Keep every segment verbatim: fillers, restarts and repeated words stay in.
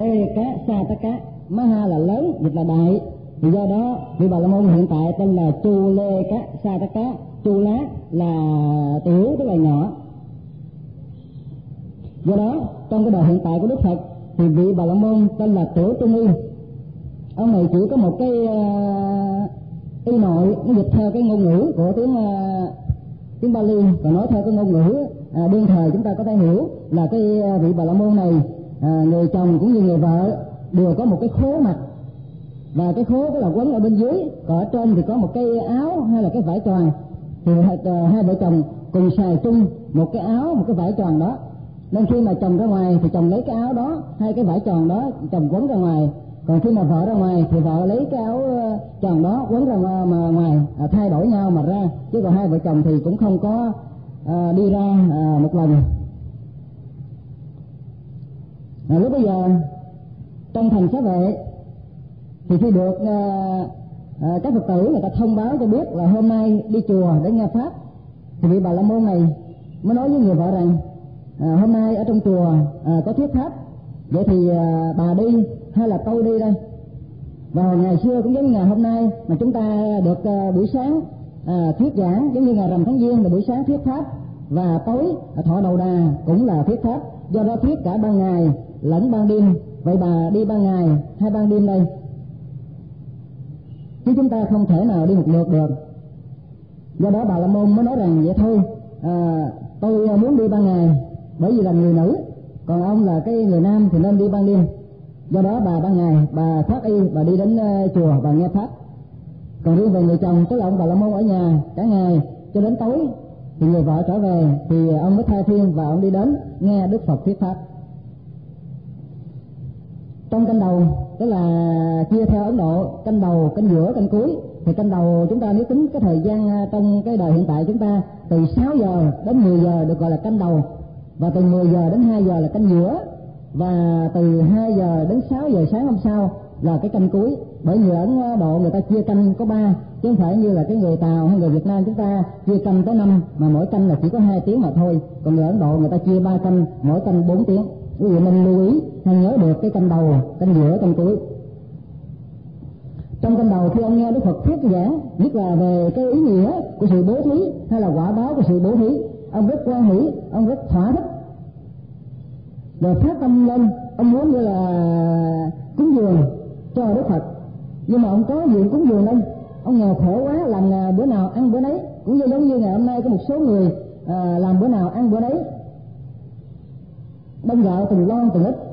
ê cá sa tá cá, maha là lớn, dịch là đại. Thì do đó vị Bà La Môn hiện tại tên là Chu Lê Cá Sa Tá Cá. Chu lá là tiểu, tức là nhỏ. Do đó trong cái đời hiện tại của Đức Phật thì vị Bà La Môn tên là Tiểu Trung Y. Ông này chỉ có một cái uh, y nội, nó dịch theo cái ngôn ngữ của tiếng uh, tiếng Bali, và nói theo cái ngôn ngữ uh, đương thời chúng ta có thể hiểu là cái uh, vị Bà La Môn này, uh, người chồng cũng như người vợ đều có một cái khố mặt, và cái khố đó là quấn ở bên dưới, còn ở trên thì có một cái áo hay là cái vải choàng. Thì hai, uh, hai vợ chồng cùng xài chung một cái áo, một cái vải choàng đó, nên khi mà chồng ra ngoài thì chồng lấy cái áo đó, hai cái vải choàng đó chồng quấn ra ngoài, còn khi mà vợ ra ngoài thì vợ lấy cái áo choàng đó quấn ra ngoài, mà ngoài à, thay đổi nhau mà ra, chứ còn hai vợ chồng thì cũng không có à, đi ra à, một lần. À, lúc bây giờ trong thành Xá Vệ thì khi được à, à, các Phật tử người ta thông báo cho biết là hôm nay đi chùa để nghe pháp, thì vị Bà La Môn này mới nói với người vợ rằng à, hôm nay ở trong chùa à, có thuyết pháp, vậy thì à, bà đi hay là tôi đi đây? Và ngày xưa cũng giống như ngày hôm nay mà chúng ta được uh, buổi sáng uh, thuyết giảng, giống như ngày rằm tháng Giêng là buổi sáng thuyết pháp, và tối uh, thọ đầu đà cũng là thuyết pháp. Do đó thuyết cả ban ngày lẫn ban đêm. Vậy bà đi ban ngày hay ban đêm đây? Chứ chúng ta không thể nào đi một lượt được. Do đó Bà La Môn mới nói rằng vậy thôi, uh, tôi muốn đi ban ngày bởi vì là người nữ, còn ông là cái người nam thì nên đi ban đêm. Do đó bà ban ngày bà thoát y, bà đi đến uh, chùa bà nghe pháp. Còn riêng về người chồng, tức là ông Bà La Môn ở nhà cả ngày cho đến tối, thì người vợ trở về thì ông mới thay phiên và ông đi đến nghe Đức Phật thuyết pháp. Trong canh đầu, tức là chia theo Ấn Độ, canh đầu, canh giữa, canh cuối. Thì canh đầu chúng ta nếu tính cái thời gian trong cái đời hiện tại chúng ta, từ sáu giờ đến mười giờ được gọi là canh đầu, và từ mười giờ đến hai giờ là canh giữa, và từ hai giờ đến sáu giờ sáng hôm sau là cái canh cuối. Bởi người Ấn Độ người ta chia canh có ba, chứ không phải như là cái người Tàu hay người Việt Nam chúng ta chia canh tới năm, mà mỗi canh là chỉ có hai tiếng mà thôi. Còn người Ấn Độ người ta chia ba canh, mỗi canh bốn tiếng. Quý vị nên lưu ý hay nhớ được cái canh đầu, canh giữa, canh cuối. Trong canh đầu khi ông nghe Đức Phật thuyết giảng, nhất là về cái ý nghĩa của sự bố thí hay là quả báo của sự bố thí, ông rất quan hỷ, ông rất thỏa thích, rồi phát tâm lên, ông muốn như là cúng dường cho Đức Phật. Nhưng mà ông có gì cúng dường lên, ông nghèo khổ quá, làm bữa nào ăn bữa nấy, cũng như giống như ngày hôm nay có một số người à, làm bữa nào ăn bữa nấy, bông gạo từng lon từng ít.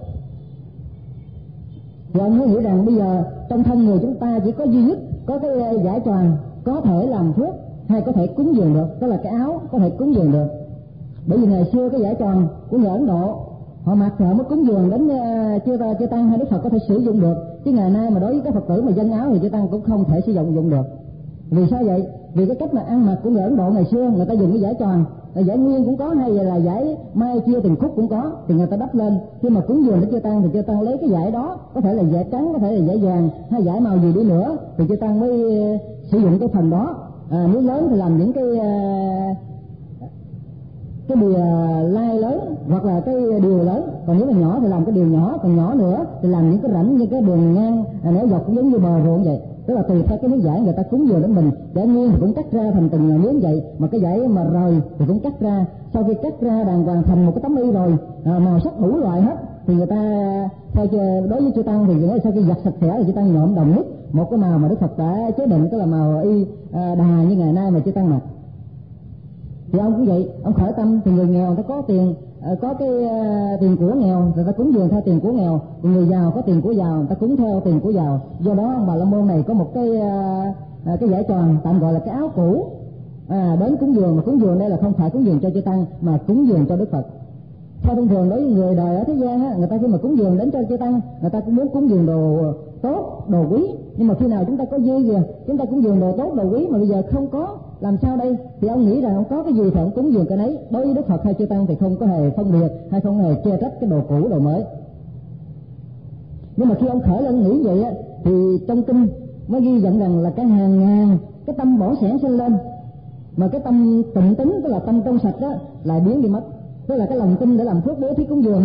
Thì ông mới nghĩ rằng bây giờ trong thân người chúng ta chỉ có duy nhất có cái giải choàng có thể làm phước hay có thể cúng dường được, đó là cái áo có thể cúng dường được. Bởi vì ngày xưa cái giải choàng của người Ấn Độ họ mặc thì họ mới cúng dường đến uh, chưa chưa tăng hay Đức Phật có thể sử dụng được, chứ ngày nay mà đối với các Phật tử mà dân áo thì chưa tăng cũng không thể sử dụng dụng được. Vì sao vậy? Vì cái cách mà ăn mặc của người Ấn Độ ngày xưa người ta dùng cái giải choàng, giải nguyên cũng có hay là giải mai chia từng khúc cũng có, thì người ta đắp lên. Khi mà cúng dường đến chư tăng thì chư tăng lấy cái giải đó, có thể là giải trắng, có thể là giải vàng hay giải màu gì đi nữa, thì chư tăng mới uh, sử dụng cái phần đó. À, nếu lớn thì làm những cái uh, cái bìa lai lớn hoặc là cái điều lớn, còn nếu mà nhỏ thì làm cái điều nhỏ, còn nhỏ nữa thì làm những cái rãnh như cái đường ngang à, nẻo dọc cũng giống như bờ ruộng vậy. Tức là tùy theo cái miếng vải người ta cúng dường đến mình, giải nguyên thì cũng cắt ra thành từng miếng vậy, mà cái vải mà rời thì cũng cắt ra. Sau khi cắt ra đàng hoàng thành một cái tấm y rồi, à, màu sắc đủ loại hết, thì người ta theo đối với chư tăng thì sau khi giặt sạch sẽ thì chư tăng nhuộm đồng nhất một cái màu mà Đức Phật đã chế định, tức là màu y à, đà như ngày nay mà chư tăng mặc. Thì ông cũng vậy, ông khởi tâm thì người nghèo ta có tiền, có cái uh, tiền của nghèo người ta cúng dường theo tiền của nghèo, còn người giàu có tiền của giàu người ta cúng theo tiền của giàu. Do đó ông Bà La Môn này có một cái uh, cái giải choàng tạm gọi là cái áo cũ à, đến cúng dường, mà cúng dường đây là không phải cúng dường cho chư tăng mà cúng dường cho Đức Phật. Theo thông thường đối với người đời ở thế gian á, người ta khi mà cúng dường đến cho chư tăng, người ta cũng muốn cúng dường đồ tốt, đồ quý. Nhưng mà khi nào chúng ta có dư kìa, chúng ta cúng dường đồ tốt, đồ quý, mà bây giờ không có, làm sao đây? Thì ông nghĩ rằng ông có cái gì thì ông cúng dường cái nấy. Đối với Đức Phật hay chư tăng thì không có hề phân biệt hay không hề chê trách cái đồ cũ, đồ mới. Nhưng mà khi ông khởi lên nghĩ vậy á, thì trong kinh mới ghi nhận rằng là cái hàng ngàn cái tâm bổ xẻn sinh lên, mà cái tâm tịnh tính, tức là tâm trong sạch đó lại biến đi mất. Tức là cái lòng tin để làm phước bố thí cúng dường á,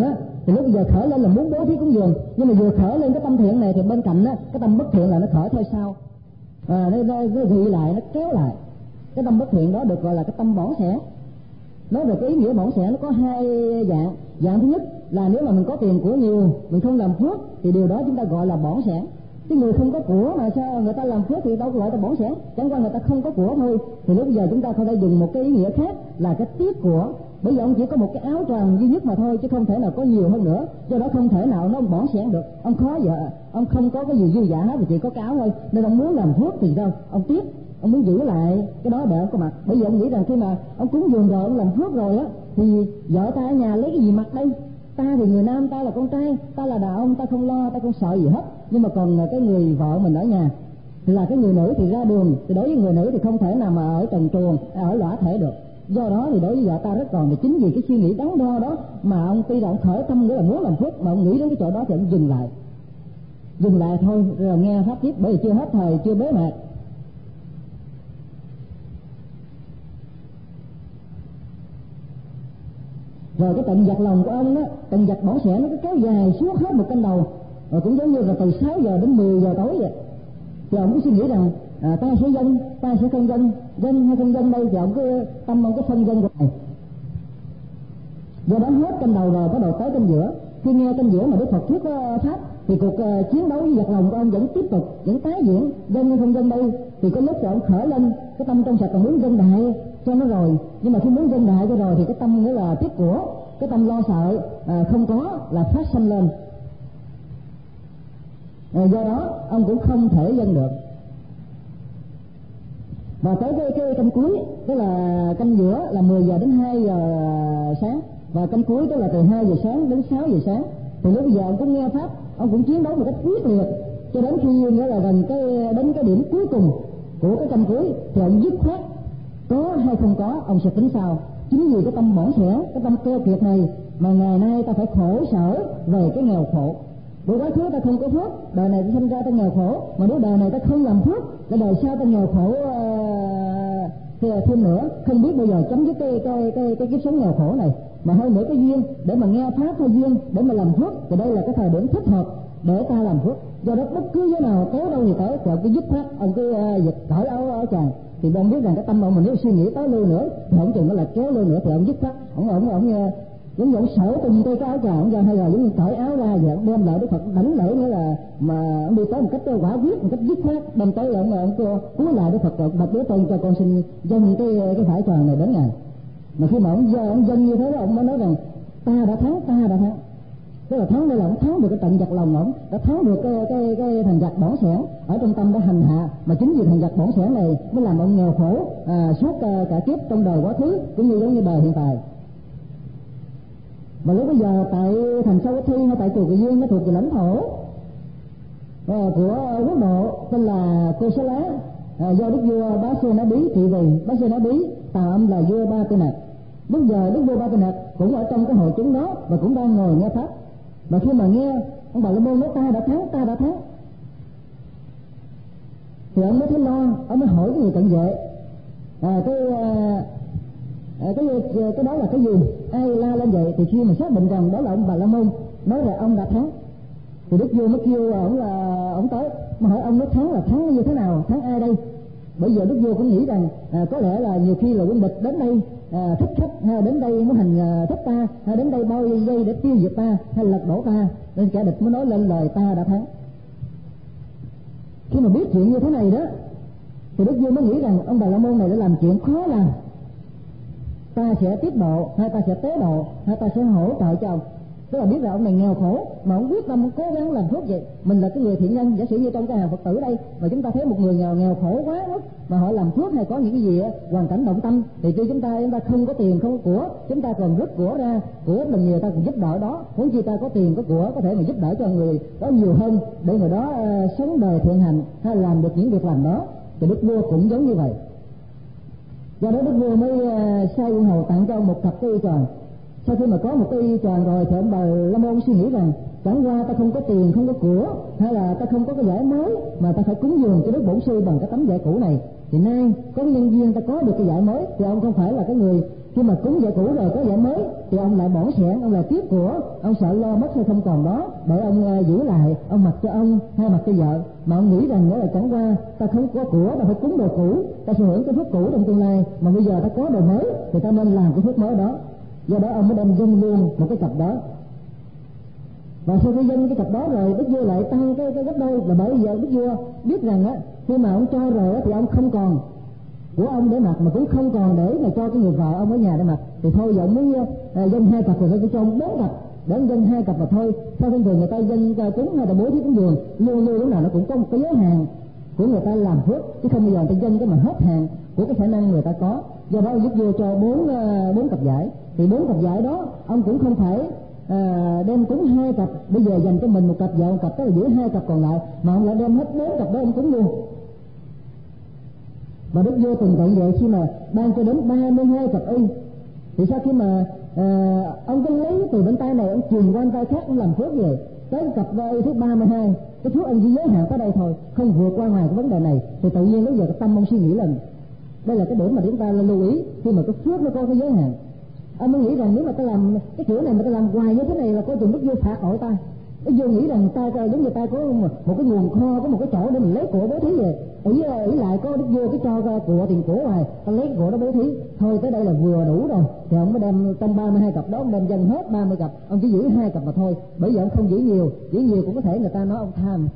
thì lúc bây giờ khởi lên là muốn bố thí cúng dường, nhưng mà vừa khởi lên cái tâm thiện này thì bên cạnh á cái tâm bất thiện là nó khởi theo sau, à, nó, nó, nó ghi lại, nó kéo lại. Cái tâm bất thiện đó được gọi là cái tâm bỏng sẻn. Nói về cái ý nghĩa bỏng sẻn nó có hai dạng. Dạng thứ nhất là nếu mà mình có tiền của nhiều, mình không làm phước thì điều đó chúng ta gọi là bỏng sẻn. Cái người không có của mà sao người ta làm phước thì đâu gọi là bỏng sẻn, chẳng qua người ta không có của thôi. Thì lúc giờ chúng ta có thể dùng một cái ý nghĩa khác là cái tiếc của. Bây giờ ông chỉ có một cái áo tròn duy nhất mà thôi, chứ không thể nào có nhiều hơn nữa, do đó không thể nào nó bỏng sẻn được. Ông khó vậy, ông không có cái gì dư dả hết, chỉ có cái áo thôi, nên ông muốn làm phước thì đâu, ông tiếc, ông muốn giữ lại cái đó để ông có mặt. Bởi vì ông nghĩ rằng khi mà ông cúng dường rồi, ông làm phước rồi á, thì vợ ta ở nhà lấy cái gì mặc đây? Ta thì người nam, ta là con trai, ta là đàn ông, ta không lo, ta không sợ gì hết. Nhưng mà còn cái người vợ mình ở nhà thì là cái người nữ thì ra đường, thì đối với người nữ thì không thể nào mà ở trần truồng, ở lõa thể được. Do đó thì đối với vợ ta rất còn, thì chính vì cái suy nghĩ đắn đo đó mà ông tuy là ông khởi tâm nghĩa là muốn làm phước, mà ông nghĩ đến cái chỗ đó thì ông dừng lại, dừng lại thôi rồi nghe pháp tiếp, bởi vì chưa hết thời, chưa bế mạc. Rồi cái trận giặt lòng của ông đó, trận giặt bỏng sẻn nó cứ kéo dài suốt hết một canh đầu, rồi cũng giống như là từ sáu giờ đến mười giờ tối vậy. Thì ông cứ suy nghĩ rằng à, ta sẽ dân, ta sẽ không dân, dân hay không dân đây, thì ông cứ tâm ông cái phân dân của này. Do đó hết canh đầu rồi bắt đầu tới canh giữa. Khi nghe canh giữa mà Đức Phật thuyết pháp thì cuộc uh, chiến đấu với giặt lòng của ông vẫn tiếp tục, vẫn tái diễn. Dân hay không dân đây, thì có lúc thì ông khởi lên cái tâm trong sạch còn muốn dân đại cho nó rồi, nhưng mà khi muốn dân đại cho rồi thì cái tâm nghĩa là tiếc của, cái tâm lo sợ à, không có là phát sanh lên. À, do đó ông cũng không thể dân được. Và tới cái, cái canh cuối, tức là canh giữa là mười giờ đến hai giờ sáng, và canh cuối tức là từ hai giờ sáng đến sáu giờ sáng. Thì lúc bây giờ ông cũng nghe pháp, ông cũng chiến đấu một cách quyết liệt cho đến khi nghĩa là gần cái đến cái điểm cuối cùng của cái canh cuối thì ông dứt khoát, có hay không có ông sẽ tính sau. Chính vì cái tâm bỏng sẻn, cái tâm keo kiệt này mà ngày nay ta phải khổ sở về cái nghèo khổ. Bởi quá khứ ta không có phước, đời này ta sinh ra ta nghèo khổ, mà nếu đời này ta không làm phước, cái đời sau ta nghèo khổ uh, thêm nữa, không biết bây giờ chấm dứt cái cái cái cái kiếp sống nghèo khổ này. Mà hơn nữa cái duyên để mà nghe pháp hay duyên để mà làm phước thì đây là cái thời điểm thích hợp để ta làm phước. Do đó bất cứ thế nào tới đâu thì tới, thì ông cứ dứt khoát, ông cứ uh, giật cởi áo áo chàng, thì ông biết rằng cái tâm ông mà nếu suy nghĩ tới lưu nữa thì không chừng nó là kéo lưu nữa, thì ông dứt khoát, ông ông ông giống như ông sở tung cái áo chàng ông ra, hay là giống như cởi áo ra vậy, ông đem lại Đức Phật đánh lễ nữa là mà ông đi tới một cách quả quyết, một cách dứt khoát, đem tới là ông ông cúi lại Đức Phật, bạch Đế Tôn cho con xin dâng cái cái phải tròn này đến ngài. Mà khi mà ông dâng, ông dâng như thế đó, ông mới nói rằng ta đã thắng, ta đã thắng. Tức là thắng đây là ông thắng được cái trận giặt lòng, ông đã thắng được cái cái cái thằng giặt bỏng sẻn ở trong tâm đã hành hạ, mà chính vì thằng giặt bỏng sẻn này mới làm ông nghèo khổ à, suốt cả, cả kiếp trong đời quá khứ cũng như giống như đời hiện tại. Và lúc bây giờ tại thành Sa Wathi hay tại chùa Kỳ Dương nó thuộc về lãnh thổ à, của quốc độ tên là Kosala, à, do đức vua Bá Sê Na Bí trị vì. Bá Sê Na Bí tà âm là vua Ba Tư Nặc. Lúc giờ đức vua Ba Tư Nặc cũng ở trong cái hội chúng đó và cũng đang ngồi nghe pháp. Và khi mà nghe ông Bà La Môn nói ta đã thắng, ta đã thắng, thì ông mới thấy lo, ông mới hỏi cái người cận vệ à, cái à, cái cái đó là cái gì, ai la lên vậy? Thì khi mà xác định rằng đó là ông Bà La Môn nói là ông đã thắng, thì đức vua mới kêu ông là ông tới, mà hỏi ông nói thắng là thắng như thế nào, thắng ai đây? Bây giờ đức vua cũng nghĩ rằng à, có lẽ là nhiều khi là quân địch đến đây à, thích khách, hay đến đây muốn hành à, thích ta, hay đến đây bao dây để tiêu diệt ta, hay lật đổ ta, nên kẻ địch mới nói lên lời ta đã thắng. Khi mà biết chuyện như thế này đó thì đức vua mới nghĩ rằng ông Bà La Môn này đã làm chuyện khó làm, ta sẽ tiếp độ, hay ta sẽ tế độ, hay ta sẽ hỗ trợ cho ông. Tức là biết là ông này nghèo khổ mà ông quyết tâm cố gắng làm phước vậy. Mình là cái người thiện nhân, giả sử như trong cái hàng Phật tử đây mà chúng ta thấy một người nghèo nghèo khổ quá mức mà họ làm phước hay có những cái gì hoàn cảnh động tâm, thì khi chúng ta chúng ta không có tiền không có của, chúng ta còn rút của ra, của mình nhiều ta còn giúp đỡ đó. Huống chi ta có tiền có của có thể mà giúp đỡ cho người đó nhiều hơn để người đó uh, sống đời thiện hành hay làm được những việc làm đó. Thì đức vua cũng giống như vậy. Do đó đức vua mới uh, sai quân hầu tặng cho ông một cặp cây tròn. Sau khi mà có một cái tròn rồi thì ông Bà La Môn suy nghĩ rằng chẳng qua ta không có tiền không có của, hay là ta không có cái giải mới mà ta phải cúng dường cho Đức Bổn Sư bằng cái tấm giải cũ này, thì nay có nhân viên ta có được cái giải mới thì ông không phải là cái người Khi mà cúng vợ cũ rồi có vợ mới thì ông lại bỏng sẻn, ông lại tiếp của, ông sợ lo mất hay không còn đó để ông uh, giữ lại, ông mặc cho ông hay mặc cho vợ, mà ông nghĩ rằng đó là chẳng qua ta không có của, ta phải cúng đồ cũ, ta sẽ hưởng cái phước cũ trong tương lai, mà bây giờ ta có đồ mới thì ta nên làm cái phước mới đó. Do đó ông mới đem dâng luôn một cái cặp đó. Và sau khi dâng cái cặp đó rồi, đức vua lại tăng cái cái gấp đôi, và bởi giờ đức vua biết rằng á, khi mà ông cho rồi á thì ông không còn của ông để mặc, mà cũng không còn để mà cho cái người vợ ông ở nhà để mặc, thì thôi giờ ông mới uh, dâng hai cặp rồi thôi, cho ông bốn cặp để ông dâng hai cặp mà thôi. Sao thông thường người ta dâng uh, cúng hay là bố thí cúng dường luôn luôn lúc nào nó cũng có một cái giới hạn của người ta làm phước, chứ không bao giờ người ta dâng cái mà hết hạn của cái khả năng người ta có. Do đó đức vua cho bốn uh, bốn cặp vải, thì bốn cặp vải đó ông cũng không phải À, đem cúng hai cặp, bây giờ dành cho mình một cặp, vợ một cặp, tức là giữ hai cặp còn lại, mà ông lại đem hết bốn cặp đó ông cúng luôn. Và đức vua từng tận vậy khi mà ban cho đến ba mươi hai cặp y, thì sau khi mà à, ông cứ lấy từ bên tay này ông truyền qua tay khác, ông làm phước về tới cặp y thứ ba mươi hai, cái phước ông chỉ giới hạn tới đây thôi, không vượt qua ngoài cái vấn đề này, thì tự nhiên lúc giờ cái tâm ông suy nghĩ lần, đây là cái điểm mà chúng ta lưu ý khi mà cái phước nó có cái giới hạn. Ông mới nghĩ rằng nếu mà ta làm cái kiểu này mà ta làm hoài như thế này là coi chừng đức vua phạt tội ta. Đức vua nghĩ rằng ta giống như ta có một, một cái nguồn kho, có một cái chỗ để mình lấy của bố thí về, ý ý lại có đức vua cái cho của tiền của hoài, ta lấy cái của đó bố thí thôi, tới đây là vừa đủ rồi, thì ông mới đem trong ba mươi hai cặp đó ông đem dâng hết ba mươi cặp, ông chỉ giữ hai cặp mà thôi. Bởi vì ông không giữ nhiều, giữ nhiều cũng có thể người ta nói ông tham.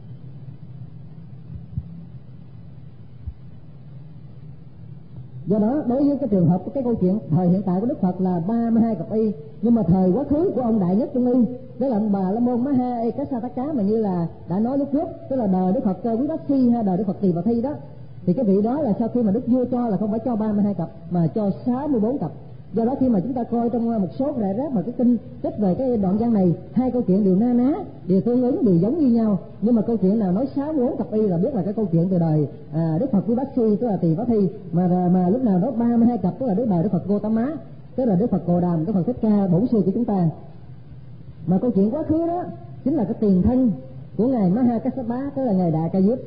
Do đó đối với cái trường hợp cái câu chuyện thời hiện tại của Đức Phật là ba mươi hai cặp y, nhưng mà thời quá khứ của ông đại nhất trong y, đó là ông Bà La Môn Maha Ekasataka, mà như là đã nói lúc trước, tức là đời Đức Phật Quý Đắc Si hay đời Đức Phật Tỳ Bà Thi đó, thì cái vị đó là sau khi mà Đức vua cho là không phải cho ba mươi hai cặp mà cho sáu mươi bốn cặp. Do đó khi mà chúng ta coi trong một số rải rác mà cái kinh trích về cái đoạn văn này, hai câu chuyện đều na ná, đều tương ứng, đều giống như nhau, nhưng mà câu chuyện nào nói sáu mươi bốn cặp y là biết là cái câu chuyện từ đời à, Đức Phật Quý Bát Si, tức là Tỳ Phá Thi, mà mà lúc nào đó ba mươi hai cặp tức là Đức đời Đức Phật Gotama, tức là Đức Phật Cồ Đàm, Đức Phật Thích Ca bổn sư của chúng ta. Mà câu chuyện quá khứ đó chính là cái tiền thân của ngài Maha Kassapa, tức là ngài Đại Ca Diếp.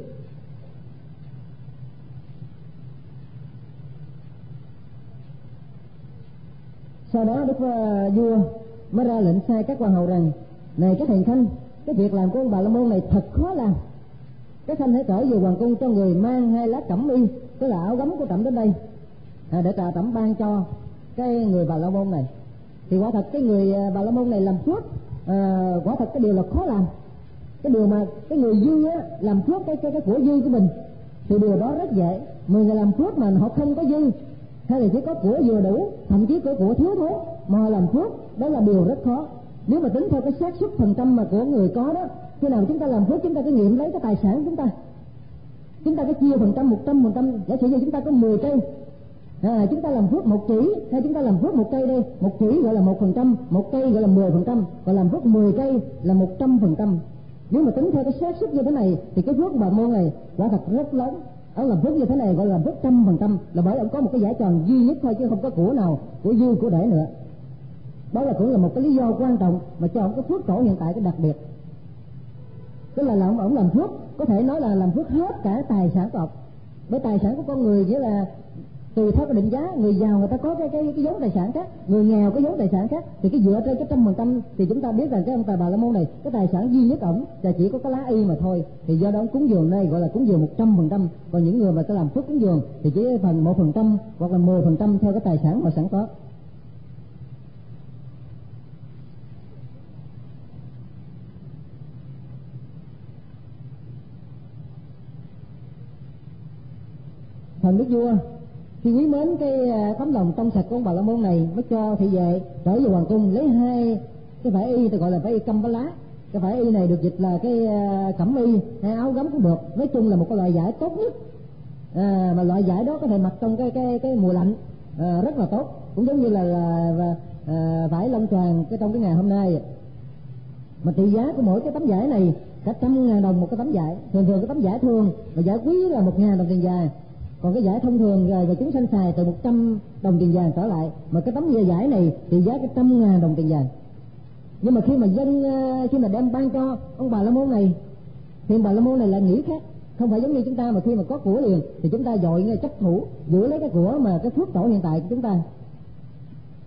Sau đó Đức uh, vua mới ra lệnh sai các quan hầu rằng: này các hiền khanh, cái việc làm của ông Bà La Môn này thật khó làm, các khanh hãy trở về hoàng cung cho người mang hai lá cẩm y, tức là áo gấm của trẫm đến đây, à, để trà trẫm ban cho cái người Bà La Môn này. Thì quả thật cái người Bà La Môn này làm phước, à, quả thật cái điều là khó làm. Cái điều mà cái người dư á, làm phước cái, cái cái của dư của mình thì điều đó rất dễ. Mười người làm phước mà họ không có dư, hay là chỉ có của vừa đủ, thậm chí có của thiếu thốn mà họ làm phước, đó là điều rất khó. Nếu mà tính theo cái xác suất phần trăm mà của người có đó, khi nào chúng ta làm phước chúng ta cứ nghiệm lấy cái tài sản của chúng ta, chúng ta cứ chia phần trăm một trăm phần trăm. Giả sử như chúng ta có mười cây, à, chúng ta làm phước một chỉ, hay chúng ta làm phước một cây đây, một chỉ gọi là một phần trăm, một cây gọi là mười phần trăm, và làm phước mười cây là một trăm phần trăm. Nếu mà tính theo cái xác suất như thế này thì cái phước Bà Môn này quả thật rất lớn. Ông làm phước như thế này gọi là phước trăm phần trăm, là bởi ông có một cái giải tròn duy nhất thôi, chứ không có của nào của dư của để nữa. Đó là cũng là một cái lý do quan trọng mà cho ông cái phước tổ hiện tại cái đặc biệt, tức là làm ông làm phước có thể nói là làm phước hết cả tài sản của ông. Bởi tài sản của con người nghĩa là tùy theo cái định giá, người giàu người ta có cái cái cái giống tài sản khác, người nghèo có giống tài sản khác, thì cái dựa trên cái trăm phần trăm thì chúng ta biết rằng cái ông Bà La Môn này cái tài sản duy nhất ổng là chỉ có cái lá y mà thôi, thì do đó ông cúng dường đây gọi là cúng dường một trăm phần trăm. Còn những người mà sẽ làm phước cúng dường thì chỉ phần một phần trăm hoặc là mười phần trăm theo cái tài sản mà sẵn có. Thần đức vua khi quý mến cái tấm lòng trong sạch của ông Bà La Môn này mới cho thị vệ trở về hoàng cung lấy hai cái vải y, tôi gọi là vải y căm bá lá. Cái vải y này được dịch là cái cẩm y hay áo gấm cũng được, nói chung là một cái loại vải tốt nhất, à, mà loại vải đó có thể mặc trong cái cái cái mùa lạnh, à, rất là tốt, cũng giống như là, là, là à, vải lông tràng cái trong cái ngày hôm nay. Mà trị giá của mỗi cái tấm vải này cả trăm ngàn đồng một cái tấm vải. Thường thường cái tấm vải thường mà vải quý là một ngàn đồng tiền vàng, còn cái giải thông thường về chúng sanh xài từ một trăm đồng tiền vàng trở lại, mà cái tấm giải này thì giá cái trăm ngàn đồng tiền vàng. Nhưng mà khi mà dân khi mà đem ban cho ông Bà La Môn này thì ông Bà La Môn này lại nghĩ khác, không phải giống như chúng ta mà khi mà có của liền thì chúng ta dội chấp thủ giữ lấy cái của mà cái phước tổ hiện tại của chúng ta.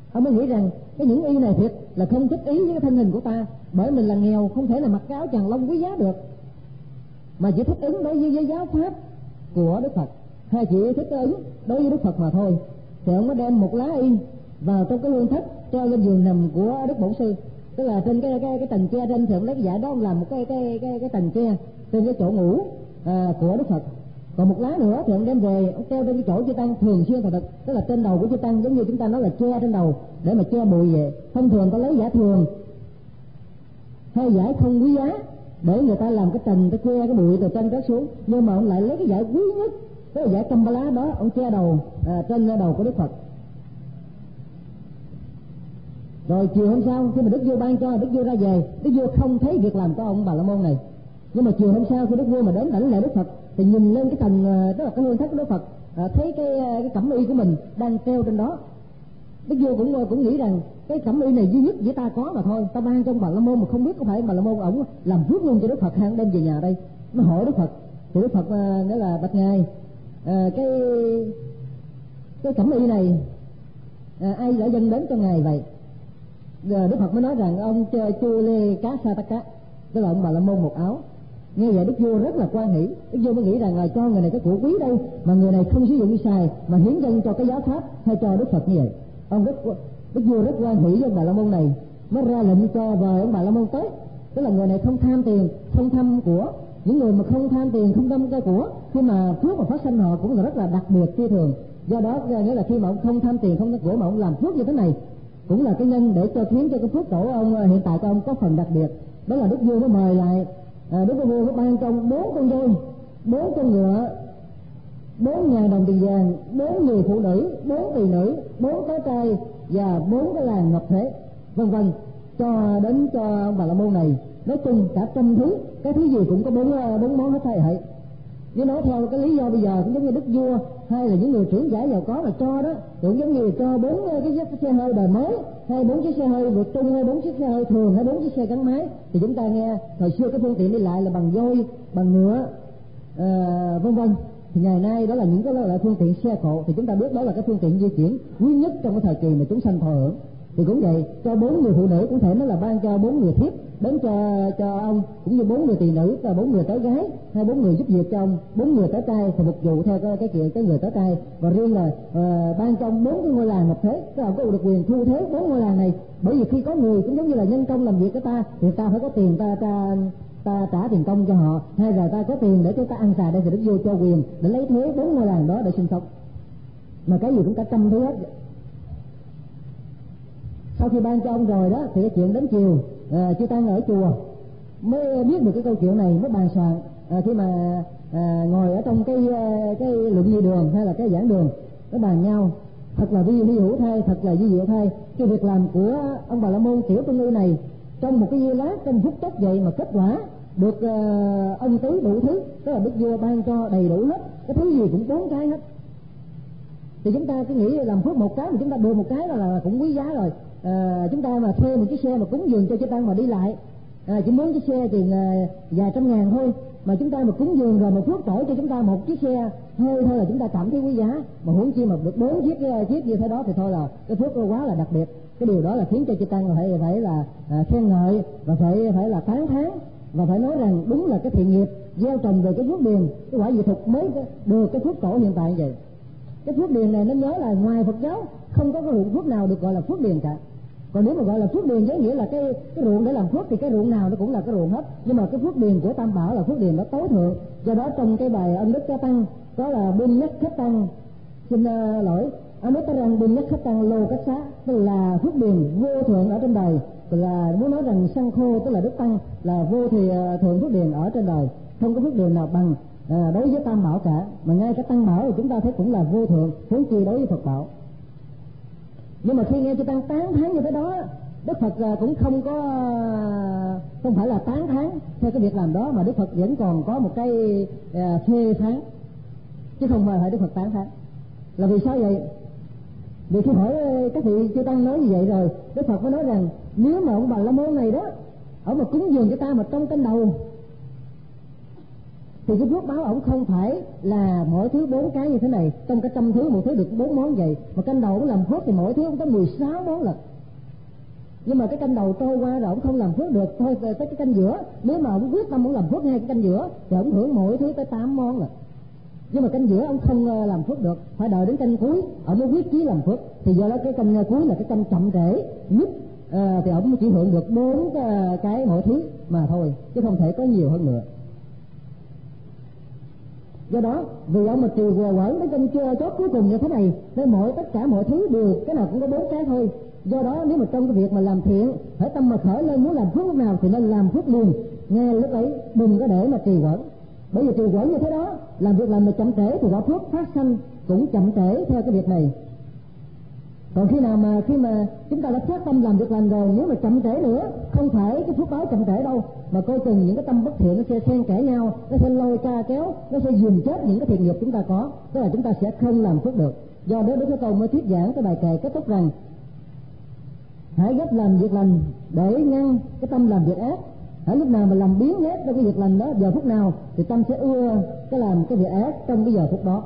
Ông mới nghĩ rằng cái những y này thiệt là không thích ý với cái thân hình của ta, bởi mình là nghèo không thể là mặc cái áo tràng lông quý giá được, mà chỉ thích ứng đối với, với giáo pháp của Đức Phật, hay chỉ thích ứng đối với Đức Phật mà thôi. Thì ông mới đem một lá y vào trong cái hương thất treo lên giường nằm của Đức Bổn Sư, tức là trên cái cái cái tầng tre trên, thì ông lấy cái giải đó ông làm một cái cái cái cái tầng tre trên cái chỗ ngủ à, của Đức Phật. Còn một lá nữa thì ông đem về ông treo trên cái chỗ chư tăng thường xuyên thờ thực, tức là trên đầu của chư tăng, giống như chúng ta nói là che trên đầu để mà che bụi vậy. Thông thường ta lấy giải thường hay giải không quý giá để người ta làm cái trần, ta che cái bụi từ trên rớt xuống, nhưng mà ông lại lấy cái giải quý nhất, cái giải Kambala đó, ông che đầu à, trên đầu của Đức Phật. Rồi chiều hôm sau khi mà Đức Vua ban cho Đức Vua ra về, Đức Vua không thấy việc làm của ông Bà La Môn này, nhưng mà chiều hôm sau khi Đức Vua mà đến đảnh lễ Đức Phật thì nhìn lên cái tầng, tức là cái hương thất của Đức Phật, à, thấy cái cái cẩm y của mình đang treo trên đó. Đức Vua cũng cũng nghĩ rằng cái cẩm y này duy nhất với ta có mà thôi, ta ban cho ông Bà La Môn mà không biết có phải Bà La Môn ổng làm phước luôn cho Đức Phật hay đem về nhà đây. Nó hỏi Đức Phật thì Đức Phật à, nghĩa là bạch ngài, à, cái cái cẩm y này à, ai đã dâng đến cho ngài vậy? Rồi Đức Phật mới nói rằng ông Chư Lê Cá Sa Tắc Cá, tức là ông Bà La Môn một áo. Nghe vậy Đức Vua rất là quan hỷ. Đức Vua mới nghĩ rằng là cho người này cái của quý đây mà người này không sử dụng đi xài mà hiến dâng cho cái giáo pháp hay cho Đức Phật như vậy. Ông rất Đức Vua rất quan hỷ với ông Bà La Môn này, mới ra lệnh cho vợ ông Bà La Môn tới, tức là người này không tham tiền, không tham của. Những người mà không tham tiền, không đâm cái của, khi mà phước mà phát sinh họ cũng là rất là đặc biệt phi thường. Do đó nghĩa là khi mà ông không tham tiền, không tham của mà ông làm phước như thế này cũng là cái nhân để cho khiến cho cái phước tổ ông hiện tại của ông có phần đặc biệt. Đó là Đức Vua mới mời lại, à, Đức Vua có ban cho ông bốn con voi, bốn con ngựa, bốn ngàn đồng tiền vàng, bốn người phụ nữ, bốn tỳ nữ, bốn cái trai và bốn cái làng ngọc thế, vân vân, cho đến cho ông Bà La Môn này. Nói chung cả trăm thứ, cái thứ gì cũng có bốn bốn món hết thảy hệ. Nếu nói theo cái lý do bây giờ cũng giống như Đức Vua hay là những người trưởng giả giàu có là cho đó, cũng giống như cho bốn cái chiếc xe hơi đời mới, hay bốn chiếc xe hơi vượt trung, hay bốn chiếc xe hơi thường, hay bốn chiếc xe gắn máy. Thì chúng ta nghe thời xưa cái phương tiện đi lại là bằng voi, bằng ngựa, à, vân vân. Thì ngày nay đó là những cái loại phương tiện xe cộ, thì chúng ta biết đó là cái phương tiện di chuyển quý nhất trong cái thời kỳ mà chúng sanh thọ hưởng. Thì cũng vậy, cho bốn người phụ nữ cũng thể nó là ban cho bốn người thiếp đến cho cho ông, cũng như bốn người tỳ nữ và bốn người tớ gái, hay bốn người giúp việc cho ông, bốn người tớ trai thì phục vụ theo cái cái chuyện cái người tớ trai. Và riêng là uh, ban cho ông bốn cái ngôi làng ngọc thế, tức là có được quyền thu thế bốn ngôi làng này. Bởi vì khi có người cũng giống như là nhân công làm việc của ta thì ta phải có tiền, ta ta ta trả tiền công cho họ, hay là ta có tiền để chúng ta ăn xài đây thì Đức Vua cho quyền để lấy thế bốn ngôi làng đó để sinh sống. Mà cái gì cũng cả trăm thứ hết. Sau khi ban cho ông rồi đó thì cái chuyện đến chiều, à, chư tăng ở chùa mới biết được cái câu chuyện này, mới bàn soạn, à, khi mà à, ngồi ở trong cái cái luận nghị đường hay là cái giảng đường, nó bàn nhau thật là vi hy hữu thay, thật là vi diệu thay. Cái việc làm của ông Bà La Môn tiểu tương ư này trong một cái giây lát, trong phút chốc vậy mà kết quả được uh, ân tứ đủ thứ, tức là Đức Vua ban cho đầy đủ hết, cái thứ gì cũng bốn cái hết. Thì chúng ta cứ nghĩ làm phước một cái mà chúng ta được một cái là, là cũng quý giá rồi. À, chúng ta mà thuê một chiếc xe mà cúng dường cho chư tăng mà đi lại, à, chỉ muốn chiếc xe thì uh, vài trăm ngàn thôi, mà chúng ta mà cúng dường rồi mà phước tổ cho chúng ta một chiếc xe hơi thôi là chúng ta cảm thấy quý giá. Mà huống chi mà được bốn chiếc chiếc như thế đó thì thôi là cái phước quá là đặc biệt. Cái điều đó là khiến cho chư tăng phải phải là à, khen ngợi và phải phải là tán thán, và phải nói rằng đúng là cái thiện nghiệp gieo trồng về cái phước điền, cái quả vị thực mới được cái phước tổ hiện tại vậy. Cái phước điền này nó nhớ là ngoài Phật giáo không có cái ruộng phước nào được gọi là phước điền cả. Còn nếu mà gọi là phước điền với nghĩa là cái cái ruộng để làm phước thì cái ruộng nào nó cũng là cái ruộng hết. Nhưng mà cái phước điền của Tam Bảo là phước điền nó tối thượng. Do đó trong cái bài ân đức ca tăng có là binh nhất khách tăng, xin uh, lỗi ân đức ca tăng binh nhất khách tăng lô cách xá, tức là phước điền vô thượng ở trên đời. Là muốn nói rằng sanh khô tức là đức tăng là vô thì uh, thượng phước điền ở trên đời, không có phước điền nào bằng À, đối với Tam Bảo cả. Mà ngay cái Tăng Bảo thì chúng ta thấy cũng là vô thượng, huống chi đối với Phật Bảo. Nhưng mà khi nghe chư tăng tán thán như thế đó, Đức Phật à, cũng không có không phải là tán thán theo cái việc làm đó, mà Đức Phật vẫn còn có một cái à, phê phán, chứ không phải Đức Phật tán thán. Là vì sao vậy? Vì khi hỏi các vị chư tăng nói như vậy rồi, Đức Phật mới nói rằng nếu mà ông Bà La Môn này đó, ông mà cúng dường cho ta mà trong canh đầu thì cái phước báo ổng không phải là mỗi thứ bốn cái như thế này, trong cả trăm thứ một thứ được bốn món vậy, mà canh đầu ổng làm phước thì mỗi thứ ổng có mười sáu món lận. Nhưng mà cái canh đầu trôi qua rồi ổng không làm phước được, thôi tới cái canh giữa, nếu mà ổng quyết tâm ổng làm phước ngay cái canh giữa thì ổng hưởng mỗi thứ tới tám món rồi. Nhưng mà canh giữa ông không làm phước được, phải đợi đến canh cuối ông mới quyết chí làm phước. Thì do đó cái canh cuối là cái canh chậm trễ nhất, à, thì ông chỉ hưởng được bốn cái, cái mỗi thứ mà thôi, chứ không thể có nhiều hơn nữa. Do đó vì ông mà trì hòa quẩn đến canh chưa chót cuối cùng như thế này, nên mọi tất cả mọi thứ đều cái nào cũng có bốn cái thôi. Do đó nếu mà trong cái việc mà làm thiện phải tâm mà khởi lên muốn làm phước lúc nào thì nên làm phước liền ngay lúc ấy, đừng có để mà trì hoãn. Bởi vì trì hoãn như thế đó, làm việc làm mà chậm trễ thì quả phước phát sanh cũng chậm trễ theo cái việc này. Còn khi nào mà khi mà chúng ta đã phát tâm làm việc làm rồi, nếu mà chậm trễ nữa, không phải cái phước báo chậm trễ đâu, mà coi chừng những cái tâm bất thiện nó sẽ xen kẽ nhau, nó sẽ lôi ca kéo, nó sẽ dùm chết những cái thiện nghiệp chúng ta có, tức là chúng ta sẽ không làm phước được. Do đó Đức Thế Tôn mới thuyết giảng cái bài kệ kết thúc rằng hãy gấp làm việc lành để ngăn cái tâm làm việc ác. Hãy lúc nào mà làm biến hết trong cái việc lành đó, giờ phút nào thì tâm sẽ ưa cái làm cái việc ác trong cái giờ phút đó.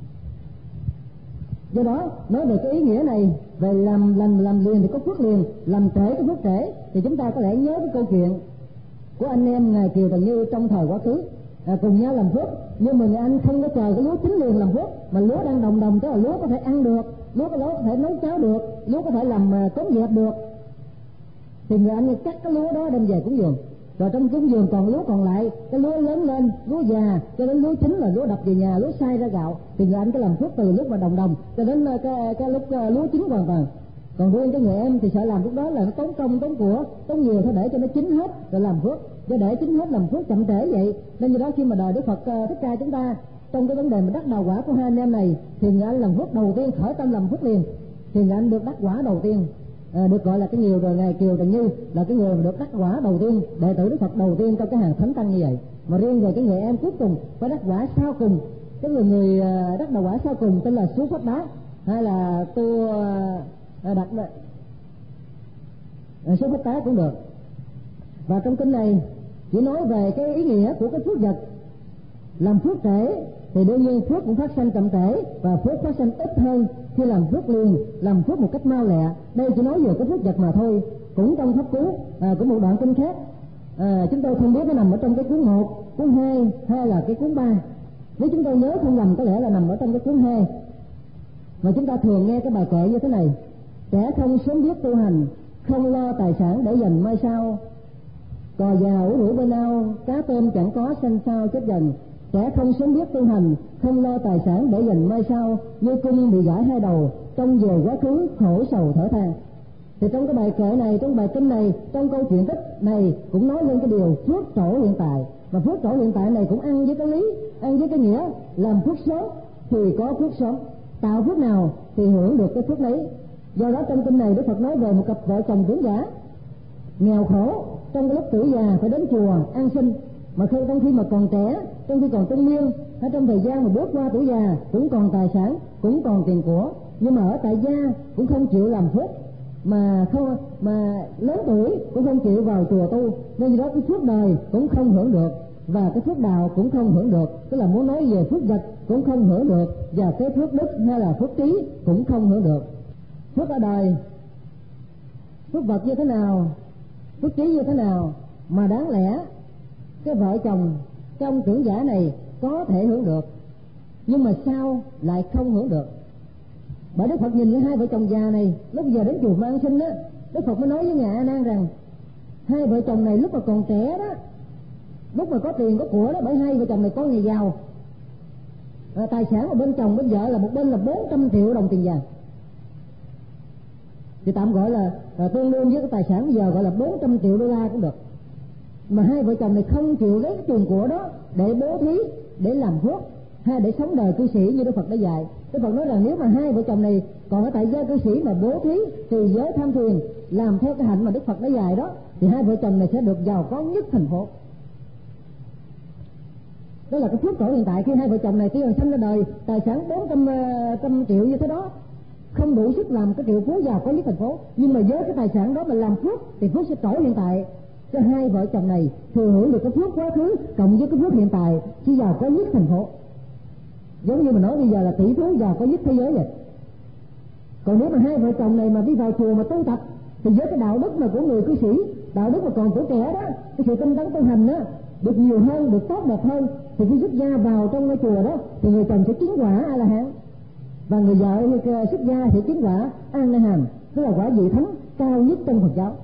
Do đó nói về cái ý nghĩa này về làm lành làm liền thì có phước liền, làm trễ có phước trễ, thì chúng ta có lẽ nhớ cái câu chuyện của anh em ngài Kiều Trần Như trong thời quá khứ, à, cùng nhau làm phước. Nhưng mà người anh không có chờ cái lúa chín liền làm phước, mà lúa đang đồng đồng, tức là lúa có thể ăn được, lúa có thể nấu cháo được, lúa có thể làm cốm dẹp được, thì người anh cắt cái lúa đó đem về cúng dường. Rồi trong cúng dường còn lúa còn lại, cái lúa lớn lên, lúa già cho đến lúa chín là lúa đập về nhà, lúa xay ra gạo, thì người anh có làm phước từ lúc mà đồng đồng cho đến cái, cái lúc lúa chín hoàn toàn. Còn riêng cái người em thì sợ làm lúc đó là nó tốn công tốn của tốn nhiều, thôi để cho nó chín hết rồi làm phước, cho để chín hết làm phước chậm trễ vậy. Nên do đó khi mà đời Đức Phật Thích Ca chúng ta trong cái vấn đề mà đắc đạo quả của hai anh em này, thì người anh làm phước đầu tiên, khởi tâm làm phước liền, thì người anh được đắc quả đầu tiên. À, được gọi là cái nhiều rồi ngài Kiều Trần Như là cái người mà được đắc quả đầu tiên, đệ tử Đức Phật đầu tiên trong cái hàng thánh tăng như vậy. Mà riêng về cái người em cuối cùng phải đắc quả sau cùng, cái người người đắc đạo quả sau cùng tên là Sú Phất Đá, hay là tu đặt Sú Phất Đá cũng được. Và trong kinh này chỉ nói về cái ý nghĩa của cái phước vật. Làm phước trễ thì đương nhiên phước cũng phát sanh chậm trễ, và phước phát sanh ít hơn khi làm phước liền, làm phước một cách mau lẹ. Đây chỉ nói về cái phước vật mà thôi. Cũng trong pháp cú à, của một đoạn kinh khác, à, chúng tôi không biết nó nằm ở trong cái cuốn một, cuốn hai hay là cái cuốn ba. Nếu chúng tôi nhớ không lầm có lẽ là nằm ở trong cái cuốn hai. Mà chúng ta thường nghe cái bài kệ như thế này: kẻ không sớm biết tu hành, không lo tài sản để dành mai sau, cò già ủ rũ bên ao, cá tôm chẳng có xanh sao chết dần. Kẻ không sớm biết tu hành, không lo tài sản để dành mai sau, như cung bị gãy hai đầu, trong về quá khứ khổ sầu thở than. Thì trong cái bài kệ này, trong bài kinh này, trong câu chuyện tích này cũng nói lên cái điều phước trổ hiện tại. Và phước trổ hiện tại này cũng ăn với cái lý, ăn với cái nghĩa làm phước sớm thì có phước sớm, tạo phước nào thì hưởng được cái phước đấy. Do đó trong kinh này Đức Phật nói về một cặp vợ chồng trưởng giả nghèo khổ, trong cái lúc tuổi già phải đến chùa ăn xin, mà không trong khi mà còn trẻ, trong khi còn trung niên, hay trong thời gian mà bước qua tuổi già cũng còn tài sản, cũng còn tiền của, nhưng mà ở tại gia cũng không chịu làm phước, mà không mà lớn tuổi cũng không chịu vào chùa tu, nên do đó cái phước đời cũng không hưởng được, và cái phước đạo cũng không hưởng được. Tức là muốn nói về phước vật cũng không hưởng được, và cái phước đức hay là phước trí cũng không hưởng được. Phước ở đời, phước vật như thế nào, phước trí như thế nào mà đáng lẽ cái vợ chồng cái ông trưởng giả này có thể hưởng được, nhưng mà sao lại không hưởng được? Bởi Đức Phật nhìn những hai vợ chồng già này lúc giờ đến chùa mà ăn xin á, Đức Phật mới nói với ngài A Nan rằng hai vợ chồng này lúc mà còn trẻ đó, lúc mà có tiền có của đó, bởi hai vợ chồng này có người giàu, à, tài sản của bên chồng bên vợ là một bên là bốn trăm triệu đồng tiền vàng, thì tạm gọi là, là tương đương với cái tài sản bây giờ gọi là bốn trăm triệu đô la cũng được. Mà hai vợ chồng này không chịu lấy tiền của đó để bố thí, để làm phước, hay để sống đời cư sĩ như Đức Phật đã dạy. Đức Phật nói rằng nếu mà hai vợ chồng này còn ở tại gia cư sĩ mà bố thí trì giới tham thiền, làm theo cái hạnh mà Đức Phật đã dạy đó, thì hai vợ chồng này sẽ được giàu có nhất thành phố. Đó là cái phước trổ hiện tại. Khi hai vợ chồng này tuy rằng sanh ra đời tài sản bốn trăm triệu như thế đó, không đủ sức làm cái triệu phú giàu có nhất thành phố, nhưng mà với cái tài sản đó mà làm phước thì phước sẽ trổ hiện tại. cho hai vợ chồng này thừa hưởng được cái phước quá khứ cộng với cái phước hiện tại khi giàu có nhất thành phố. Giống như mình nói bây giờ là tỷ phú giàu có nhất thế giới vậy. Còn nếu mà hai vợ chồng này mà đi vào chùa mà tu tập thì với cái đạo đức mà của người cư sĩ, đạo đức mà còn của trẻ đó, cái sự tinh tấn tu hành đó được nhiều hơn, được tốt đẹp hơn, thì khi xuất gia vào trong cái chùa đó thì người chồng sẽ chứng quả A La Hán và người vợ xuất gia sẽ chứng quả A Na Hàm, tức là quả vị thánh cao nhất trong Phật giáo.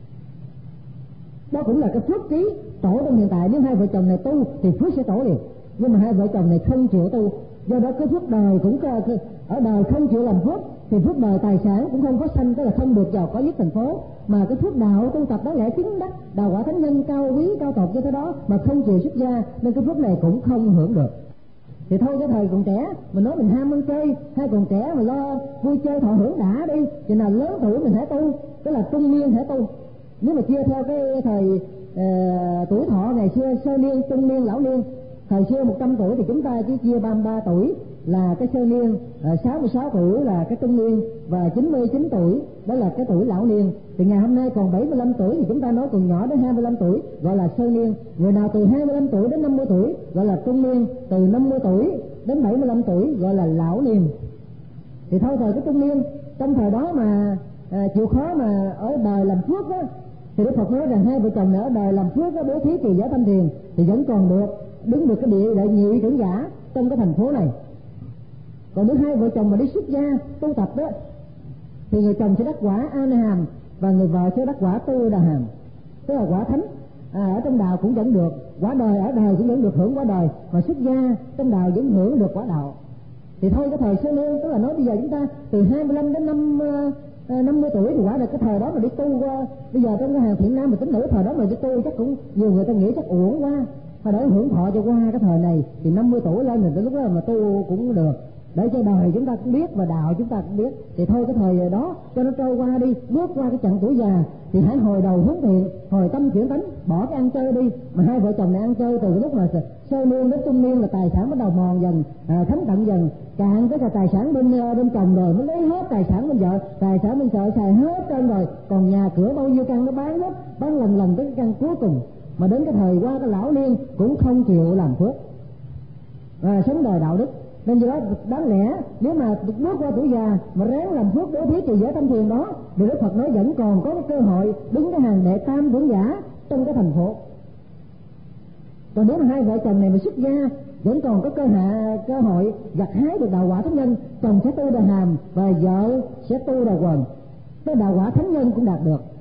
Đó cũng là cái phước ký tổ trong hiện tại. Nếu hai vợ chồng này tu thì phước sẽ tổ liền, nhưng mà hai vợ chồng này không chịu tu, do đó cái phước đời cũng có, ở đời không chịu làm phước thì phước đời tài sản cũng không có sanh, tức là không được giàu có nhất thành phố. Mà cái phước đạo tu tập đó lẽ chứng đắc đạo quả thánh nhân cao quý cao tột như thế đó mà không chịu xuất gia, nên cái phước này cũng không hưởng được. Thì thôi cái thời còn trẻ mình nói mình ham ăn chơi, hay còn trẻ mà lo vui chơi thọ hưởng đã đi, thì nào lớn tuổi mình hãy tu, tức là trung niên hãy tu. Nếu mà chia theo cái thời uh, tuổi thọ ngày xưa, sơ niên, trung niên, lão niên, thời xưa một trăm tuổi thì chúng ta chỉ chia ba mươi ba tuổi là cái sơ niên, uh, sáu mươi sáu tuổi là cái trung niên và chín mươi chín tuổi đó là cái tuổi lão niên. Thì ngày hôm nay còn bảy mươi lăm tuổi thì chúng ta nói còn nhỏ đến hai mươi lăm tuổi gọi là sơ niên. Người nào từ hai mươi lăm tuổi đến năm mươi tuổi gọi là trung niên, từ năm mươi tuổi đến bảy mươi lăm tuổi gọi là lão niên. Thì thôi thời cái trung niên trong thời đó mà à, chịu khó mà ở đời làm phước á, thì Đức Phật nói rằng hai vợ chồng ở đời làm phước á, bố thí trì giới tâm thiền thì vẫn còn được đứng được cái địa đệ nhị trưởng giả trong cái thành phố này. Còn nếu hai vợ chồng mà đi xuất gia tu tập đó thì người chồng sẽ đắc quả A Na Hàm và người vợ sẽ đắc quả Tu Đà Hàm, tức là quả thánh. À, ở trong đạo cũng vẫn được quả đời, ở đời cũng vẫn được hưởng quả đời, mà xuất gia trong đạo vẫn hưởng được quả đạo. Thì thôi cái thời sơ niên, tức là nói bây giờ chúng ta từ hai mươi lăm đến năm mươi tuổi thì quả là cái thời đó mà đi tu. Uh, bây giờ trong cái hàng thiện nam mà tính nữ thời đó mà đi tu chắc cũng nhiều người ta nghĩ chắc uổng quá, phải để hưởng thọ cho qua cái thời này thì năm mươi tuổi lên rồi tới lúc đó mà tu cũng được, để cho đời chúng ta cũng biết và đạo chúng ta cũng biết. Thì thôi cái thời đó cho nó trôi qua đi, bước qua cái chặng tuổi già thì hãy hồi đầu hướng thiện, hồi tâm chuyển tánh, bỏ cái ăn chơi đi. Mà hai vợ chồng này ăn chơi từ cái lúc mà sơ niên đến trung niên là tài sản bắt đầu mòn dần, à, thấm cận dần, cạn cái tài sản bên bên chồng rồi mới lấy hết tài sản bên vợ, tài sản bên vợ xài hết trơn rồi, còn nhà cửa bao nhiêu căn nó bán hết, bán lần lần tới cái căn cuối cùng. Mà đến cái thời qua cái lão niên cũng không chịu làm phước, à, sống đời đạo đức. Nên do đó đáng lẽ nếu mà bước qua tuổi già mà ráng làm phước bố thí trì giới tâm thiền đó thì Đức Phật nói vẫn còn có cái cơ hội đứng cái hàng đệ tam trưởng giả trong cái thành phố. Còn nếu mà hai vợ chồng này mà xuất gia vẫn còn có cơ hạ cơ hội gặt hái được đạo quả thánh nhân, chồng sẽ Tu Đà Hàm và vợ sẽ Tu Đà Quần, cái đạo quả thánh nhân cũng đạt được.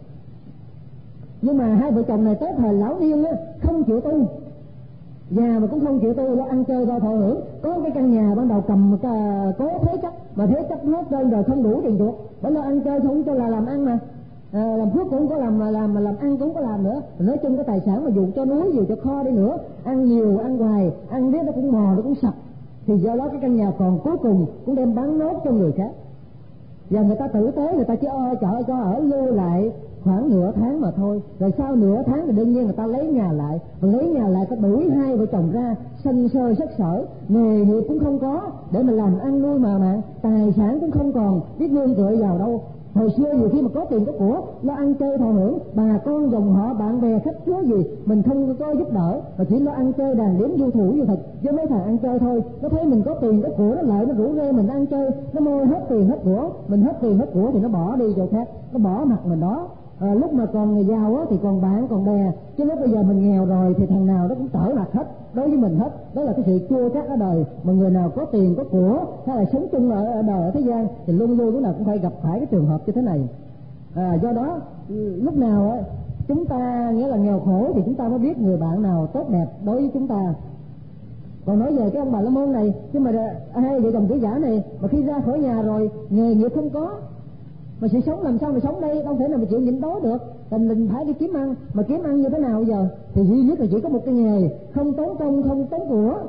Nhưng mà hai vợ chồng này tới thời lão niên á, không chịu tu, già mà cũng không chịu tu, lo ăn chơi lo thọ hưởng. Có cái căn nhà ban đầu cầm một cái cố thế chấp mà thế chấp hết trơn rồi không đủ tiền chuộc, bởi lo ăn chơi không cho là làm ăn mà. À, làm phước cũng có làm, mà làm mà làm ăn cũng có làm nữa. Nói chung cái tài sản mà dù cho núi dù cho kho đi nữa, ăn nhiều ăn hoài, ăn biết nó cũng mò nó cũng sập, thì do đó cái căn nhà còn cuối cùng cũng đem bán nốt cho người khác. Và người ta tử tế, người ta chỉ o chợ cho ở lưu lại khoảng nửa tháng mà thôi. Rồi sau nửa tháng thì đương nhiên người ta lấy nhà lại, và lấy nhà lại ta đuổi hai vợ chồng ra sân sơ sắc sở, nghề nghiệp cũng không có để mà làm ăn nuôi mà mạng, tài sản cũng không còn biết nương tựa vào đâu. Hồi xưa nhiều khi mà có tiền có của lo ăn chơi thọ hưởng, bà con dòng họ bạn bè khách khứa gì mình không có giúp đỡ, mà chỉ lo ăn chơi đàn điếm du thủ du thực với mấy thằng ăn chơi thôi. Nó thấy mình có tiền có của nó lợi, nó rủ rê mình ăn chơi, nó mua hết tiền hết của mình, hết tiền hết của thì nó bỏ đi chỗ khác, nó bỏ mặt mình đó. À, lúc mà còn người giàu á thì còn bạn còn bè, chứ lúc bây giờ mình nghèo rồi thì thằng nào nó cũng trở mặt hết đối với mình hết. Đó là cái sự chua chát ở đời. Mà người nào có tiền có của hay là sống chung ở, ở đời ở thế gian thì luôn luôn lúc nào cũng phải gặp phải cái trường hợp như thế này. À, do đó lúc nào á chúng ta nghĩa là nghèo khổ thì chúng ta mới biết người bạn nào tốt đẹp đối với chúng ta. Còn nói về cái ông Bà La Môn này, chứ mà hai vợ chồng tử giả này mà khi ra khỏi nhà rồi nghề nghiệp không có, mà sự sống làm sao mà sống đây, không thể nào mà chịu nhịn đói được, thành mình phải đi kiếm ăn. Mà kiếm ăn như thế nào giờ? Thì duy nhất là chỉ có một cái nghề không tốn công không tốn của,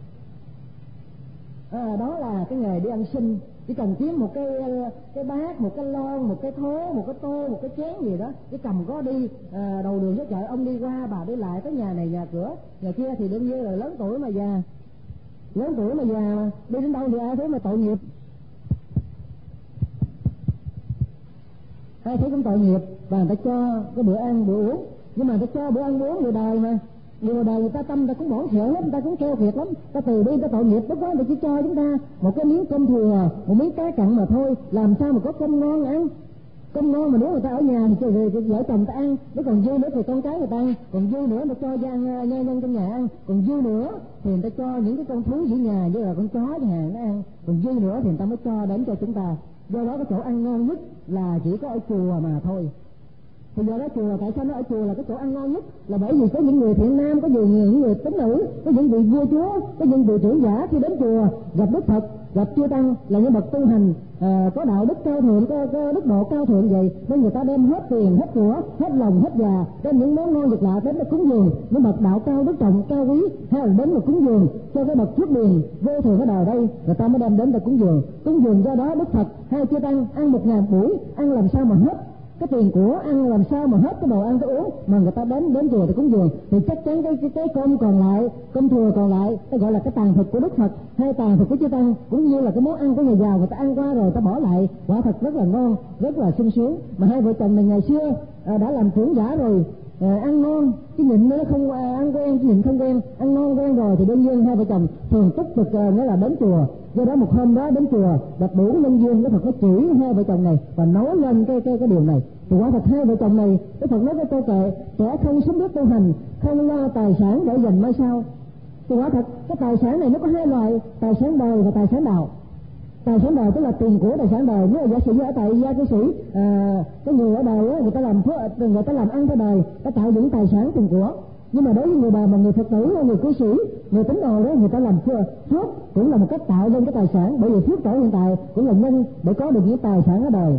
à, đó là cái nghề đi ăn xin. Chỉ cần kiếm một cái cái bát, một cái lon, một cái thố, một cái tô, một cái chén gì đó, cái cầm có đi à, đầu đường phố chợ, ông đi qua bà đi lại tới nhà này nhà cửa nhà kia thì đương nhiên là lớn tuổi mà già, lớn tuổi mà già mà đi đến đâu thì ai thấy mà tội nghiệp, ai thấy cũng tội nghiệp, và người ta cho cái bữa ăn bữa uống. nhưng mà ta cho bữa ăn uống người đời mà, người đời người ta tâm ta cũng bỏng sẻo lắm, người ta cũng keo kiệt lắm, ta từ bi ta tội nghiệp, lúc đó ta chỉ cho chúng ta một cái miếng cơm thừa, một miếng cá cặn mà thôi, làm sao mà có cơm ngon ăn. Cơm ngon mà nếu người ta ở nhà thì về vợ chồng ta ăn, nếu còn dư nữa thì con cái người ta ăn, còn dư nữa người ta cho gian nhân nhân trong nhà ăn, còn dư nữa thì người ta cho những cái con thú giữa nhà như là con chó chẳng hạn nó ăn, còn dư nữa thì người ta mới cho đến cho chúng ta. Do đó cái chỗ ăn ngon nhất là chỉ có ở chùa mà thôi. Thì do đó chùa, tại sao nó ở chùa là cái chỗ ăn ngon nhất, là bởi vì có những người thiện nam, có nhiều những người tín nữ, có những vị vua chúa, có những vị trưởng giả khi đến chùa gặp Đức Phật, gặp chư tăng là những bậc tu hành à, có đạo đức cao thượng, có, có đức độ cao thượng vậy, nên người ta đem hết tiền, hết của, hết lòng, hết già, đem những món ngon vật lạ đến để cúng dường những bậc đạo cao đức trọng cao quý, hay là đến mà cúng dường cho cái bậc phước điền vô thường ở đời đây, người ta mới đem đến để cúng dường. Cúng dường do đó Đức Phật hay chư tăng ăn một ngàn buổi, ăn làm sao mà hết cái tiền của, ăn làm sao mà hết cái đồ ăn cái uống mà người ta đến đến chùa để cúng dường, thì chắc chắn cái cái, cái cơm còn lại, cơm thừa còn lại, cái gọi là cái tàn thực của Đức Phật hay tàn thực của chư tăng, cũng như là cái món ăn của người giàu người ta ăn qua rồi ta bỏ lại, quả thật rất là ngon, rất là sung sướng. Mà hai vợ chồng này ngày xưa à, đã làm trưởng giả rồi, à, ăn ngon cái nhịn nó không à, ăn quen cái nhịn không quen, ăn ngon quen rồi thì đương nhiên hai vợ chồng thường tích cực à, nghĩa là đến chùa. Do đó một hôm đó đến chùa đặt đủ nhân duyên, Đức Phật mới chỉ hai vợ chồng này và nói lên cái cái cái điều này. Thì quả thật hai vợ chồng này, Đức Phật nói cái câu kệ sẽ không sống biết tu hành, không lo tài sản để dành mai sau. Thì quả thật cái tài sản này nó có hai loại, tài sản đời và tài sản đạo. Tài sản đời tức là tiền của tài sản đời. Nếu là giả sử ở tại gia cư sĩ, à, cái người ở đời đó, người ta làm phước, người ta làm ăn theo đời, ta tạo những tài sản tiền của. Nhưng mà đối với người bà mà người Phật tử, người cư sĩ, người tín đồ đó, người ta làm phước, phước cũng là một cách tạo lên cái tài sản, bởi vì phước tổ hiện tại cũng là nhân để có được những tài sản ở đời.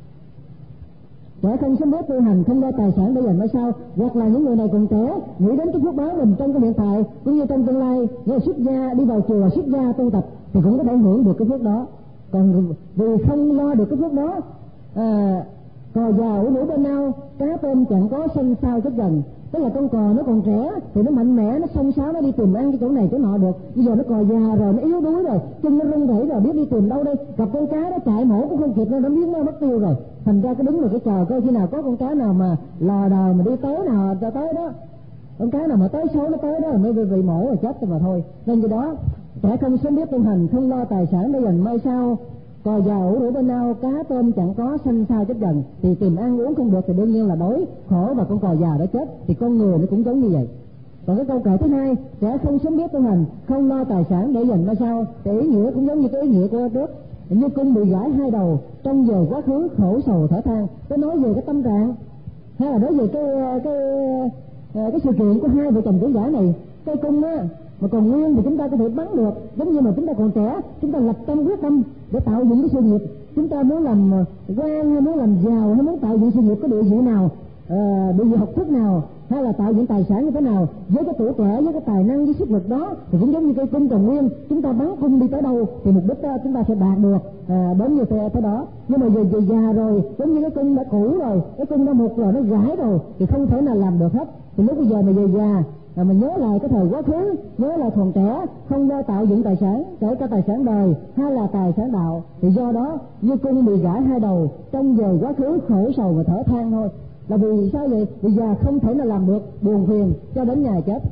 Trẻ không sớm biết tu hành, không lo tài sản để dành mai sau, hoặc là những người này còn trẻ nghĩ đến cái phước báo mình trong cái hiện tại cũng như trong tương lai, như là xuất gia đi vào chùa, xuất gia tu tập thì cũng có thể hưởng được cái phước đó. Còn vì không lo được cái phước đó, à, cò già ủ rũ bên ao, cá tôm chẳng có sanh sao chết dần. Tức là con cò nó còn trẻ thì nó mạnh mẽ, nó xông xáo, nó đi tìm ăn cái chỗ này chỗ nọ được. Bây giờ nó cò già rồi, nó yếu đuối rồi, chân nó run rẩy rồi, biết đi tìm đâu đây, gặp con cá nó chạy mổ cũng không kịp, nó nó biến nó mất tiêu rồi. Thành ra cái đứng rồi cái chờ coi khi nào có con cá nào mà lò đờ mà đi tới nào cho tới đó, con cá nào mà tới số nó tới đó mới bị mổ rồi chết rồi mà thôi. Nên cái đó trẻ không sớm biết tu hành, không lo tài sản để dành mai sau, cò già ủ rũ bên ao, cá tôm chẳng có sanh sao chết dần. Thì tìm ăn uống không được thì đương nhiên là đói khổ và con cò già đó chết. Thì con người nó cũng giống như vậy. Còn cái câu kệ thứ hai, trẻ không sớm biết tu hành, không lo tài sản để dành mai sau, thì ý nghĩa cũng giống như cái ý nghĩa của trước. Như cung bị gãy hai đầu, trong giờ quá khứ khổ sầu thở than. Tôi nói về cái tâm trạng hay là nói về cái cái cái, cái sự kiện của hai vợ chồng trưởng giả này. Cây cung á mà còn nguyên thì chúng ta có thể bắn được, giống như mà chúng ta còn trẻ, chúng ta lập tâm quyết tâm để tạo dựng cái sự nghiệp. Chúng ta muốn làm quan hay muốn làm giàu hay muốn tạo dựng sự nghiệp có địa vị nào, à, địa vị học thức nào, hay là tạo những tài sản như thế nào, với cái tuổi trẻ, với cái tài năng, với sức lực đó thì cũng giống như cây cung còn nguyên. Chúng ta bắn cung đi tới đâu thì mục đích đó, chúng ta sẽ đạt được à, đến như thế, thế đó. Nhưng mà giờ về già rồi, giống như cái cung đã cũ rồi, cái cung đã mục rồi, nó gãy rồi thì không thể nào làm được hết. Thì lúc bây giờ mà về già à, mình nhớ lại cái thời quá khứ, nhớ lại còn trẻ, không lo tạo dựng tài sản, kể cả tài sản đời hay là tài sản đạo, thì do đó như cung bị gãy hai đầu, trong về quá khứ khổ sầu và thở than thôi. Là vì sao vậy? Vì già không thể nào làm được, buồn phiền cho đến ngày chết.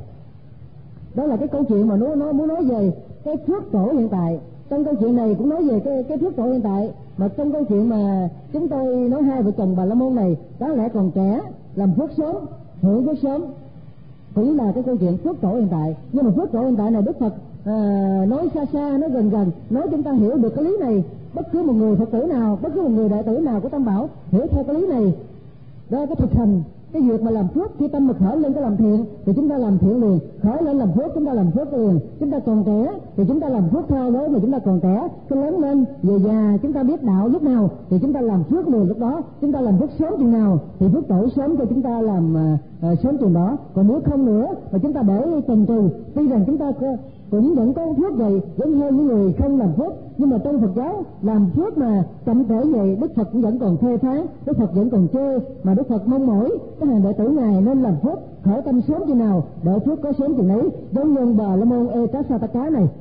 Đó là cái câu chuyện mà nó nó muốn nói về cái phước tổ hiện tại. Trong câu chuyện này cũng nói về cái cái phước tổ hiện tại, mà trong câu chuyện mà chúng tôi nói hai vợ chồng Bà La Môn này có lẽ còn trẻ, làm phước sớm, hưởng phước sớm, cũng là cái câu chuyện phước tổ hiện tại. Nhưng mà phước tổ hiện tại này Đức Phật à, nói xa xa, nói gần gần, nói chúng ta hiểu được cái lý này. Bất cứ một người Phật tử nào, bất cứ một người đệ tử nào của Tam Bảo hiểu theo cái lý này, đó cái thực hành cái việc mà làm phước, khi tâm mà khởi lên cái làm thiện thì chúng ta làm thiện liền, khởi lên làm phước chúng ta làm phước liền. Chúng ta còn trẻ thì chúng ta làm phước theo lối mà chúng ta còn trẻ, cái lớn lên về già chúng ta biết đạo lúc nào thì chúng ta làm phước liền lúc đó. Chúng ta làm phước sớm chừng nào thì phước tổ sớm cho chúng ta làm uh, sớm chừng đó. Còn nếu không nữa mà chúng ta để chần chừ, tuy rằng chúng ta cũng vẫn có phước vậy, vẫn hơn những người không làm phước, nhưng mà trong Phật giáo làm phước mà chậm trễ vậy, Đức Phật cũng vẫn còn phê phán, Đức Phật vẫn còn chê, mà Đức Phật mong mỏi cái hàng đệ tử ngài nên làm phước khởi tâm sớm chừng nào để phước có sớm chừng ấy. Giống như Bà La Môn Ekasataka này,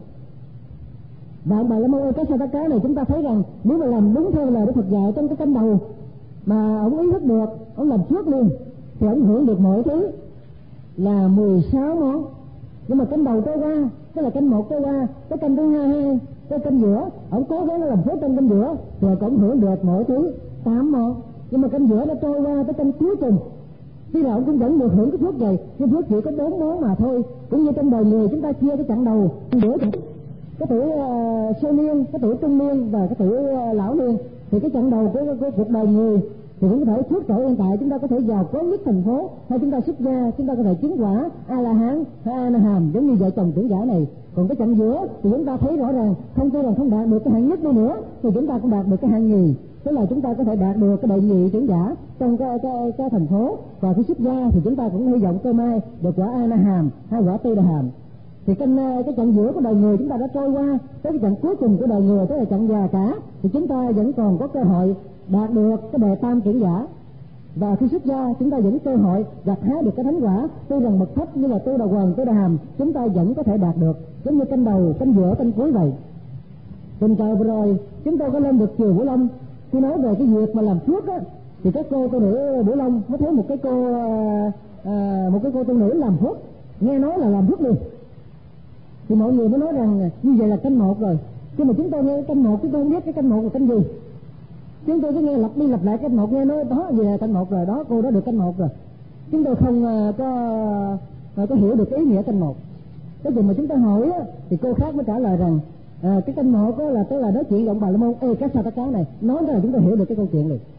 và Bà La Môn Ekasataka này chúng ta thấy rằng nếu mà làm đúng theo lời Đức Phật dạy trong cái canh đầu mà ông ý thức được, ông làm phước liền thì ông hưởng được mọi thứ là mười sáu món. Nhưng mà canh đầu trôi qua, tức là canh một trôi qua, cái canh thứ hai, cái canh giữa, ông cố gắng làm phước trong canh giữa rồi cũng hưởng được mọi thứ tám món. Nhưng mà canh giữa nó trôi qua tới canh cuối cùng, tuy là ông cũng vẫn được hưởng cái phước này, nhưng phước chỉ có bốn món mà thôi. Cũng như trong đời người chúng ta chia cái chặng đầu giữa cái tuổi uh, sơ niên, cái tuổi trung niên và cái tuổi uh, lão niên, thì cái chặng đầu của, của cuộc đời người thì cũng có thể phước trội hiện tại chúng ta có thể giàu có nhất thành phố, hay chúng ta xuất gia chúng ta có thể chứng quả a la hán hay a na hàm giống như vợ chồng trưởng giả này. Còn cái chặng giữa thì chúng ta thấy rõ ràng không tuy rằng không đạt được cái hạng nhất đi nữa thì chúng ta cũng đạt được cái hạng nhì, tức là chúng ta có thể đạt được cái đệ nhị trưởng giả trong cái, cái, cái thành phố, và cái xuất gia thì chúng ta cũng hy vọng cơ mai được quả a na hàm hay quả tê đà hàm. Thì cái, cái chặng giữa của đời người chúng ta đã trôi qua, tới cái chặng cuối cùng của đời người, tức là chặng già cả, thì chúng ta vẫn còn có cơ hội đạt được cái đệ tam trưởng giả. Và khi xuất gia chúng ta vẫn cơ hội gặt hái được cái thánh quả, tuy rằng bậc thấp như là tu đà hoàng, tu đà hàm chúng ta vẫn có thể đạt được, giống như canh đầu, canh giữa, canh cuối vậy. Tuần trời vừa rồi chúng tôi có lên được chùa Bửu Long, khi nói về cái việc mà làm phước á, thì các cô tu nữ Bửu Long mới thấy một cái cô à, một cái cô tu nữ làm phước, nghe nói là làm phước liền, thì mọi người mới nói rằng như vậy là canh một rồi. Nhưng mà chúng tôi nghe canh một chúng tôi không biết cái canh một là canh gì, chúng tôi cứ nghe lặp đi lặp lại canh một, nghe nói đó gì là canh một rồi, đó cô đó được canh một rồi. Chúng tôi không uh, có uh, có hiểu được cái ý nghĩa canh một. Cái gì mà chúng ta hỏi á, thì cô khác mới trả lời rằng à, cái canh một đó là tức là nói chuyện ông bà la môn, ê các sao các cháu này, nói ra là chúng ta hiểu được cái câu chuyện này.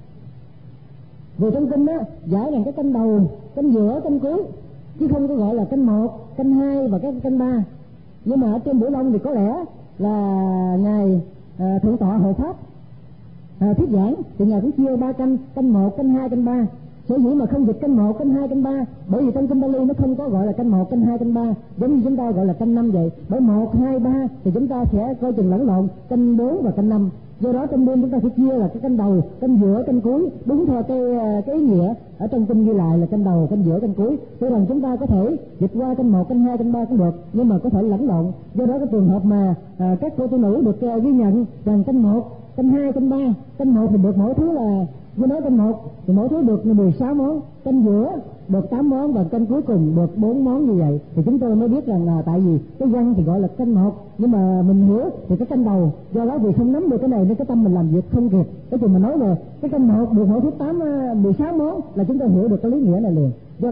Về trong kinh á giải rằng cái canh đầu, canh giữa, canh cuối, chứ không có gọi là canh một, canh hai và cái canh ba. Nhưng mà ở trên Bửu Long thì có lẽ là ngài à, thượng tọa hộ pháp à, thuyết giảng thì ngài cũng chia ba canh, canh một, canh hai, canh ba. Sở dĩ mà không dịch canh một, canh hai, canh ba, bởi vì trong kinh Bali nó không có gọi là canh một, canh hai, canh ba, giống như chúng ta gọi là canh năm vậy. Bởi một, hai, ba thì chúng ta sẽ coi chừng lẫn lộn canh bốn và canh năm. Do đó trong đêm chúng ta sẽ chia là cái canh đầu, canh giữa, canh cuối, đúng theo cái cái ý nghĩa ở trong kinh ghi lại là canh đầu, canh giữa, canh cuối. Tuy rằng chúng ta có thể dịch qua canh một, canh hai, canh ba cũng được, nhưng mà có thể lẫn lộn. Do đó cái trường hợp mà à, các cô tu nữ được uh, ghi nhận rằng canh một, canh hai, canh ba, canh một thì được mỗi thứ là như nói canh một thì mỗi thứ được mười sáu món, canh giữa được tám món và canh cuối cùng được bốn món như vậy, thì chúng tôi mới biết rằng là tại vì cái văn thì gọi là canh một, nhưng mà mình hiểu thì cái canh đầu, do đó vì không nắm được cái này nên cái tâm mình làm việc không kịp. Cái chuyện mà nói về cái canh một được mỗi thứ tám mười sáu món là chúng ta hiểu được cái lý nghĩa này liền. Do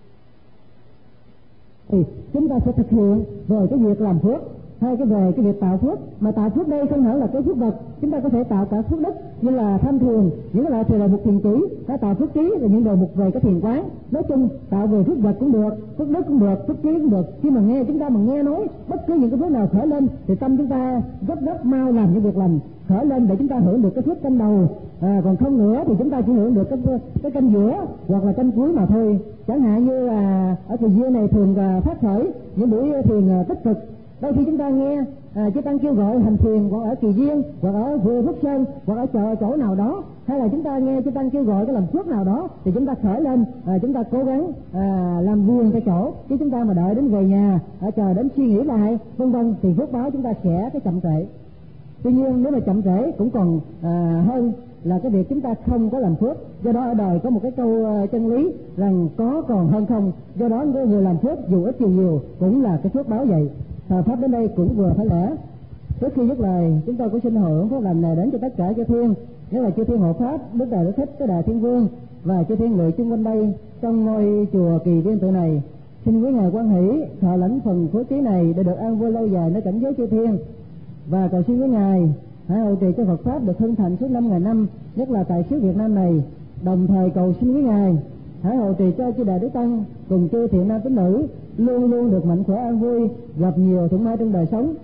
thì chúng ta sẽ thực hiện về cái việc làm phước, hay cái về cái việc tạo phước. Mà tạo phước đây không hẳn là cái phước vật, chúng ta có thể tạo cả phước đức như là tham thiền, những cái loại thiền là một thiền chỉ, hay tạo phước trí là những đề mục về cái thiền quán. Nói chung tạo về phước vật cũng được, phước đức cũng được, phước trí cũng được. Khi mà nghe chúng ta mà nghe nói bất cứ những cái phước nào khởi lên thì tâm chúng ta rất rất mau làm những việc lành khởi lên để chúng ta hưởng được cái phước canh đầu. À, còn không nữa thì chúng ta chỉ hưởng được cái cái canh giữa hoặc là canh cuối mà thôi. Chẳng hạn như là ở Kỳ Duyên này thường phát khởi những buổi thiền tích cực. Đôi khi chúng ta nghe à, chư tăng kêu gọi hành thiền hoặc ở Kỳ Duyên hoặc ở Vườn Phước Sơn hoặc ở chợ chỗ nào đó, hay là chúng ta nghe chư tăng kêu gọi cái làm phước nào đó thì chúng ta khởi lên à, chúng ta cố gắng à, làm vườn tại chỗ, chứ chúng ta mà đợi đến về nhà ở chờ đến suy nghĩ lại vân vân thì phước báo chúng ta sẽ cái chậm trễ. Tuy nhiên nếu mà chậm trễ cũng còn à, hơn là cái việc chúng ta không có làm phước. Do đó ở đời có một cái câu uh, chân lý rằng có còn hơn không. Do đó người làm phước dù ít dù nhiều cũng là cái phước báo vậy. Thời pháp đến đây cũng vừa phải lẽ. Trước khi dứt lời chúng tôi cũng xin hồi hướng phước lành này đến cho tất cả chư thiên, nhất là chư thiên hộ pháp, đức đại đức thích, cái đại thiên vương và chư thiên người chung quanh đây trong ngôi chùa Kỳ Viên tự này. Xin quý ngài quan hỷ thọ lãnh phần phước trí này để được an vui lâu dài nơi cảnh giới chư thiên, và cầu xin quý ngài hãy hộ trì cho Phật pháp được hưng thịnh suốt năm ngàn năm, nhất là tại xứ Việt Nam này. Đồng thời cầu xin quý ngài hãy hộ trì cho chư đại đức tăng cùng chư thiện nam tín nữ luôn luôn được mạnh khỏe an vui, gặp nhiều thuận may trong đời sống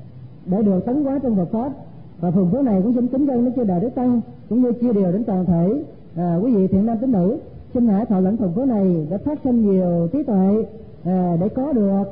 để được tấn hóa trong Phật pháp. Và phần phước này cũng xin kính dâng đến chư đại đức tăng cũng như chia đều đến toàn thể à, quý vị thiện nam tín nữ. Xin hãy thọ lãnh phần phước này để phát sinh nhiều trí tuệ à, để có được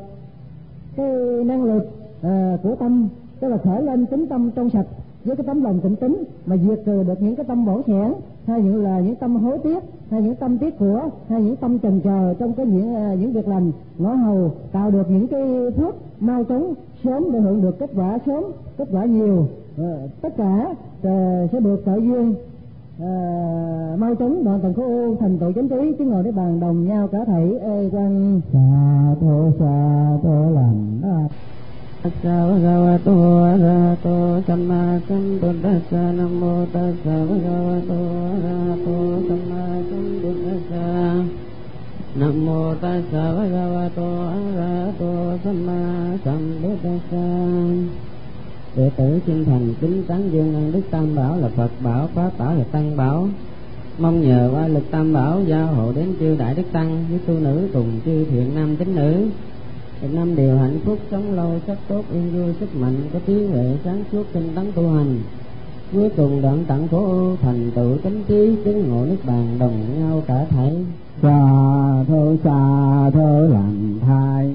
cái năng lực à, của tâm, tức là khởi lên tính tâm trong sạch với cái tấm lòng tịnh tín, mà diệt trừ được những cái tâm bỏng sẻn, hay những là những tâm hối tiếc, hay những tâm tiếc của, hay những tâm chần chờ trong cái những những việc lành ngõ hầu, tạo được những cái phước mau chóng sớm để hưởng được kết quả sớm, kết quả nhiều. À, tất cả à, sẽ được trợ duyên à, mau chóng đoạn tận khối u thành tựu chánh trí chứng ngộ niết bàn đồng nhau cả thảy ê quan sa thô sa thô lành Tassa bhagavato arahato samma sambuddhassa. Nam mô tassa bhagavato arahato samma sambuddhassa. Nam mô tassa bhagavato arahato samma sambuddhassa. Đệ tử chân thành kính tán dương ân đức Tam Bảo là Phật bảo, Pháp bảo là Tăng bảo. Mong nhờ qua lực Tam bảo gia hộ đến chư đại đức tăng với tu nữ cùng chư thiện nam tín nữ một năm điều hạnh phúc, sống lâu, sắc tốt, yên vui, sức mạnh, có trí huệ, sáng suốt, tinh tấn tu hành. Cuối cùng đoạn tận khổ ưu, thành tựu chánh trí, chứng ngộ niết bàn đồng nhau cả thảy. Xa thơ xa thơ làm thai.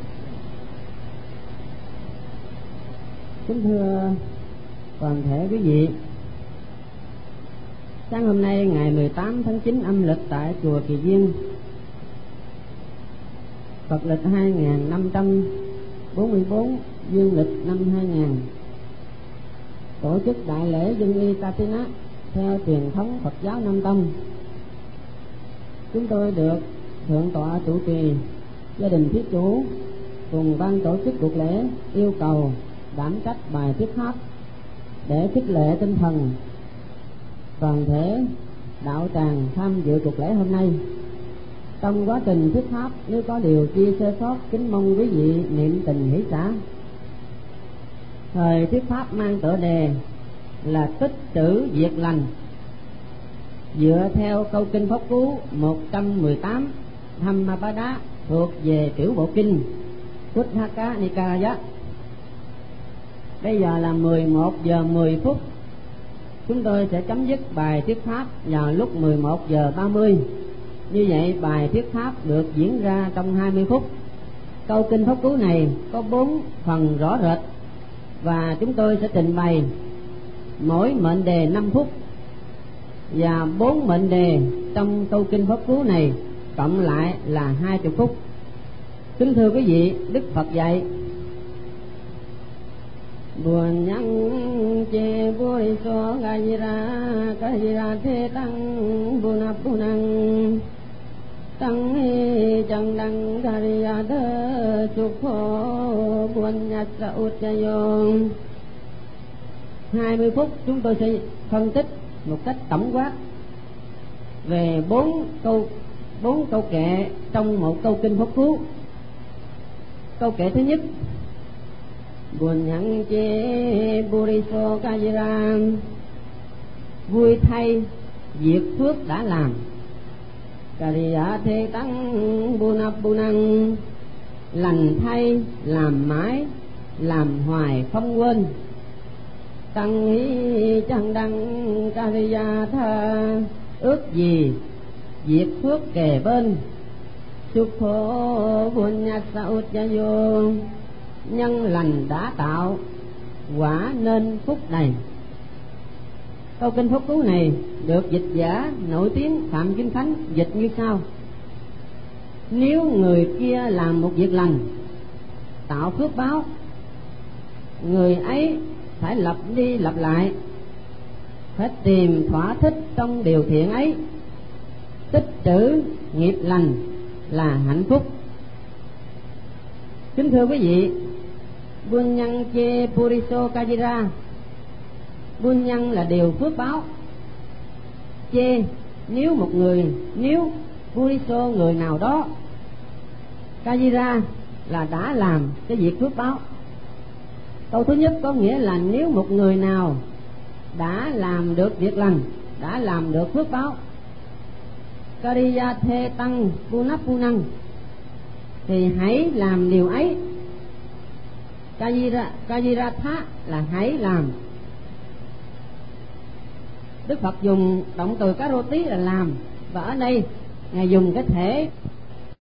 Kính thưa toàn thể quý vị, sáng hôm nay ngày mười tám tháng chín âm lịch tại chùa Kỳ Viên, Phật lịch hai nghìn năm trăm bốn mươi bốn, dương lịch năm hai nghìn, tổ chức đại lễ dân y Katina theo truyền thống Phật giáo Nam Tông. Chúng tôi được thượng tọa chủ trì, gia đình thí chủ cùng ban tổ chức cuộc lễ yêu cầu đảm trách bài thuyết pháp để khích lệ tinh thần toàn thể đạo tràng tham dự cuộc lễ hôm nay. Trong quá trình thuyết pháp, nếu có điều chia sơ sót, kính mong quý vị niệm tình hỷ xả. Thời thuyết pháp mang tựa đề là tích trữ việc lành, dựa theo câu kinh Pháp Cú một trăm mười tám Dhammapada thuộc về tiểu bộ kinh Kuthaka Nikaya. Bây giờ là mười một giờ mười phút. Chúng tôi sẽ chấm dứt bài thuyết pháp vào lúc mười một giờ ba mươi. Như vậy bài thuyết pháp được diễn ra trong hai mươi phút. Câu kinh Pháp Cú này có bốn phần rõ rệt và chúng tôi sẽ trình bày mỗi mệnh đề năm phút, và bốn mệnh đề trong câu kinh Pháp Cú này cộng lại là hai mươi phút. Kính thưa quý vị, Đức Phật dạy: buồn nhang chê bôi so gajira gajira thế tăng buna bunang tăng chẳng đăng gariya đơ chục phô buồn nhạc sa út cha yong. Hai mươi phút chúng tôi sẽ phân tích một cách tổng quát về bốn câu bốn câu kệ trong một câu kinh Pháp Cú. Câu kệ thứ nhất: buồn nhắn chê buriso kajira, vui thay việc phước đã làm. Kariya thế tăng bunap bunang, lành thay làm mãi, làm hoài không quên. Tăng hí chẳng đăng kariya tha, ước gì việc phước kề bên. Súc thô buồn nhạc sa út cha vô, nhân lành đã tạo quả nên phúc này. Câu kinh Pháp Cú này được dịch giả nổi tiếng Phạm Kim Khánh dịch như sau: nếu người kia làm một việc lành tạo phước báo, người ấy phải lặp đi lặp lại, phải tìm thỏa thích trong điều thiện ấy. Tích trữ nghiệp lành là hạnh phúc. Kính thưa quý vị, buôn nhân chê puriso kajira, buôn nhân là điều phước báo. Chê nếu một người, nếu puriso người nào đó, kajira là đã làm cái việc phước báo. Câu thứ nhất có nghĩa là nếu một người nào đã làm được việc lành, đã làm được phước báo. Kariya thê tăng punap punang, thì hãy làm điều ấy. Kajira, Kajira tha là hãy làm. Đức Phật dùng động từ karoti là làm, và ở đây Ngài dùng cái thể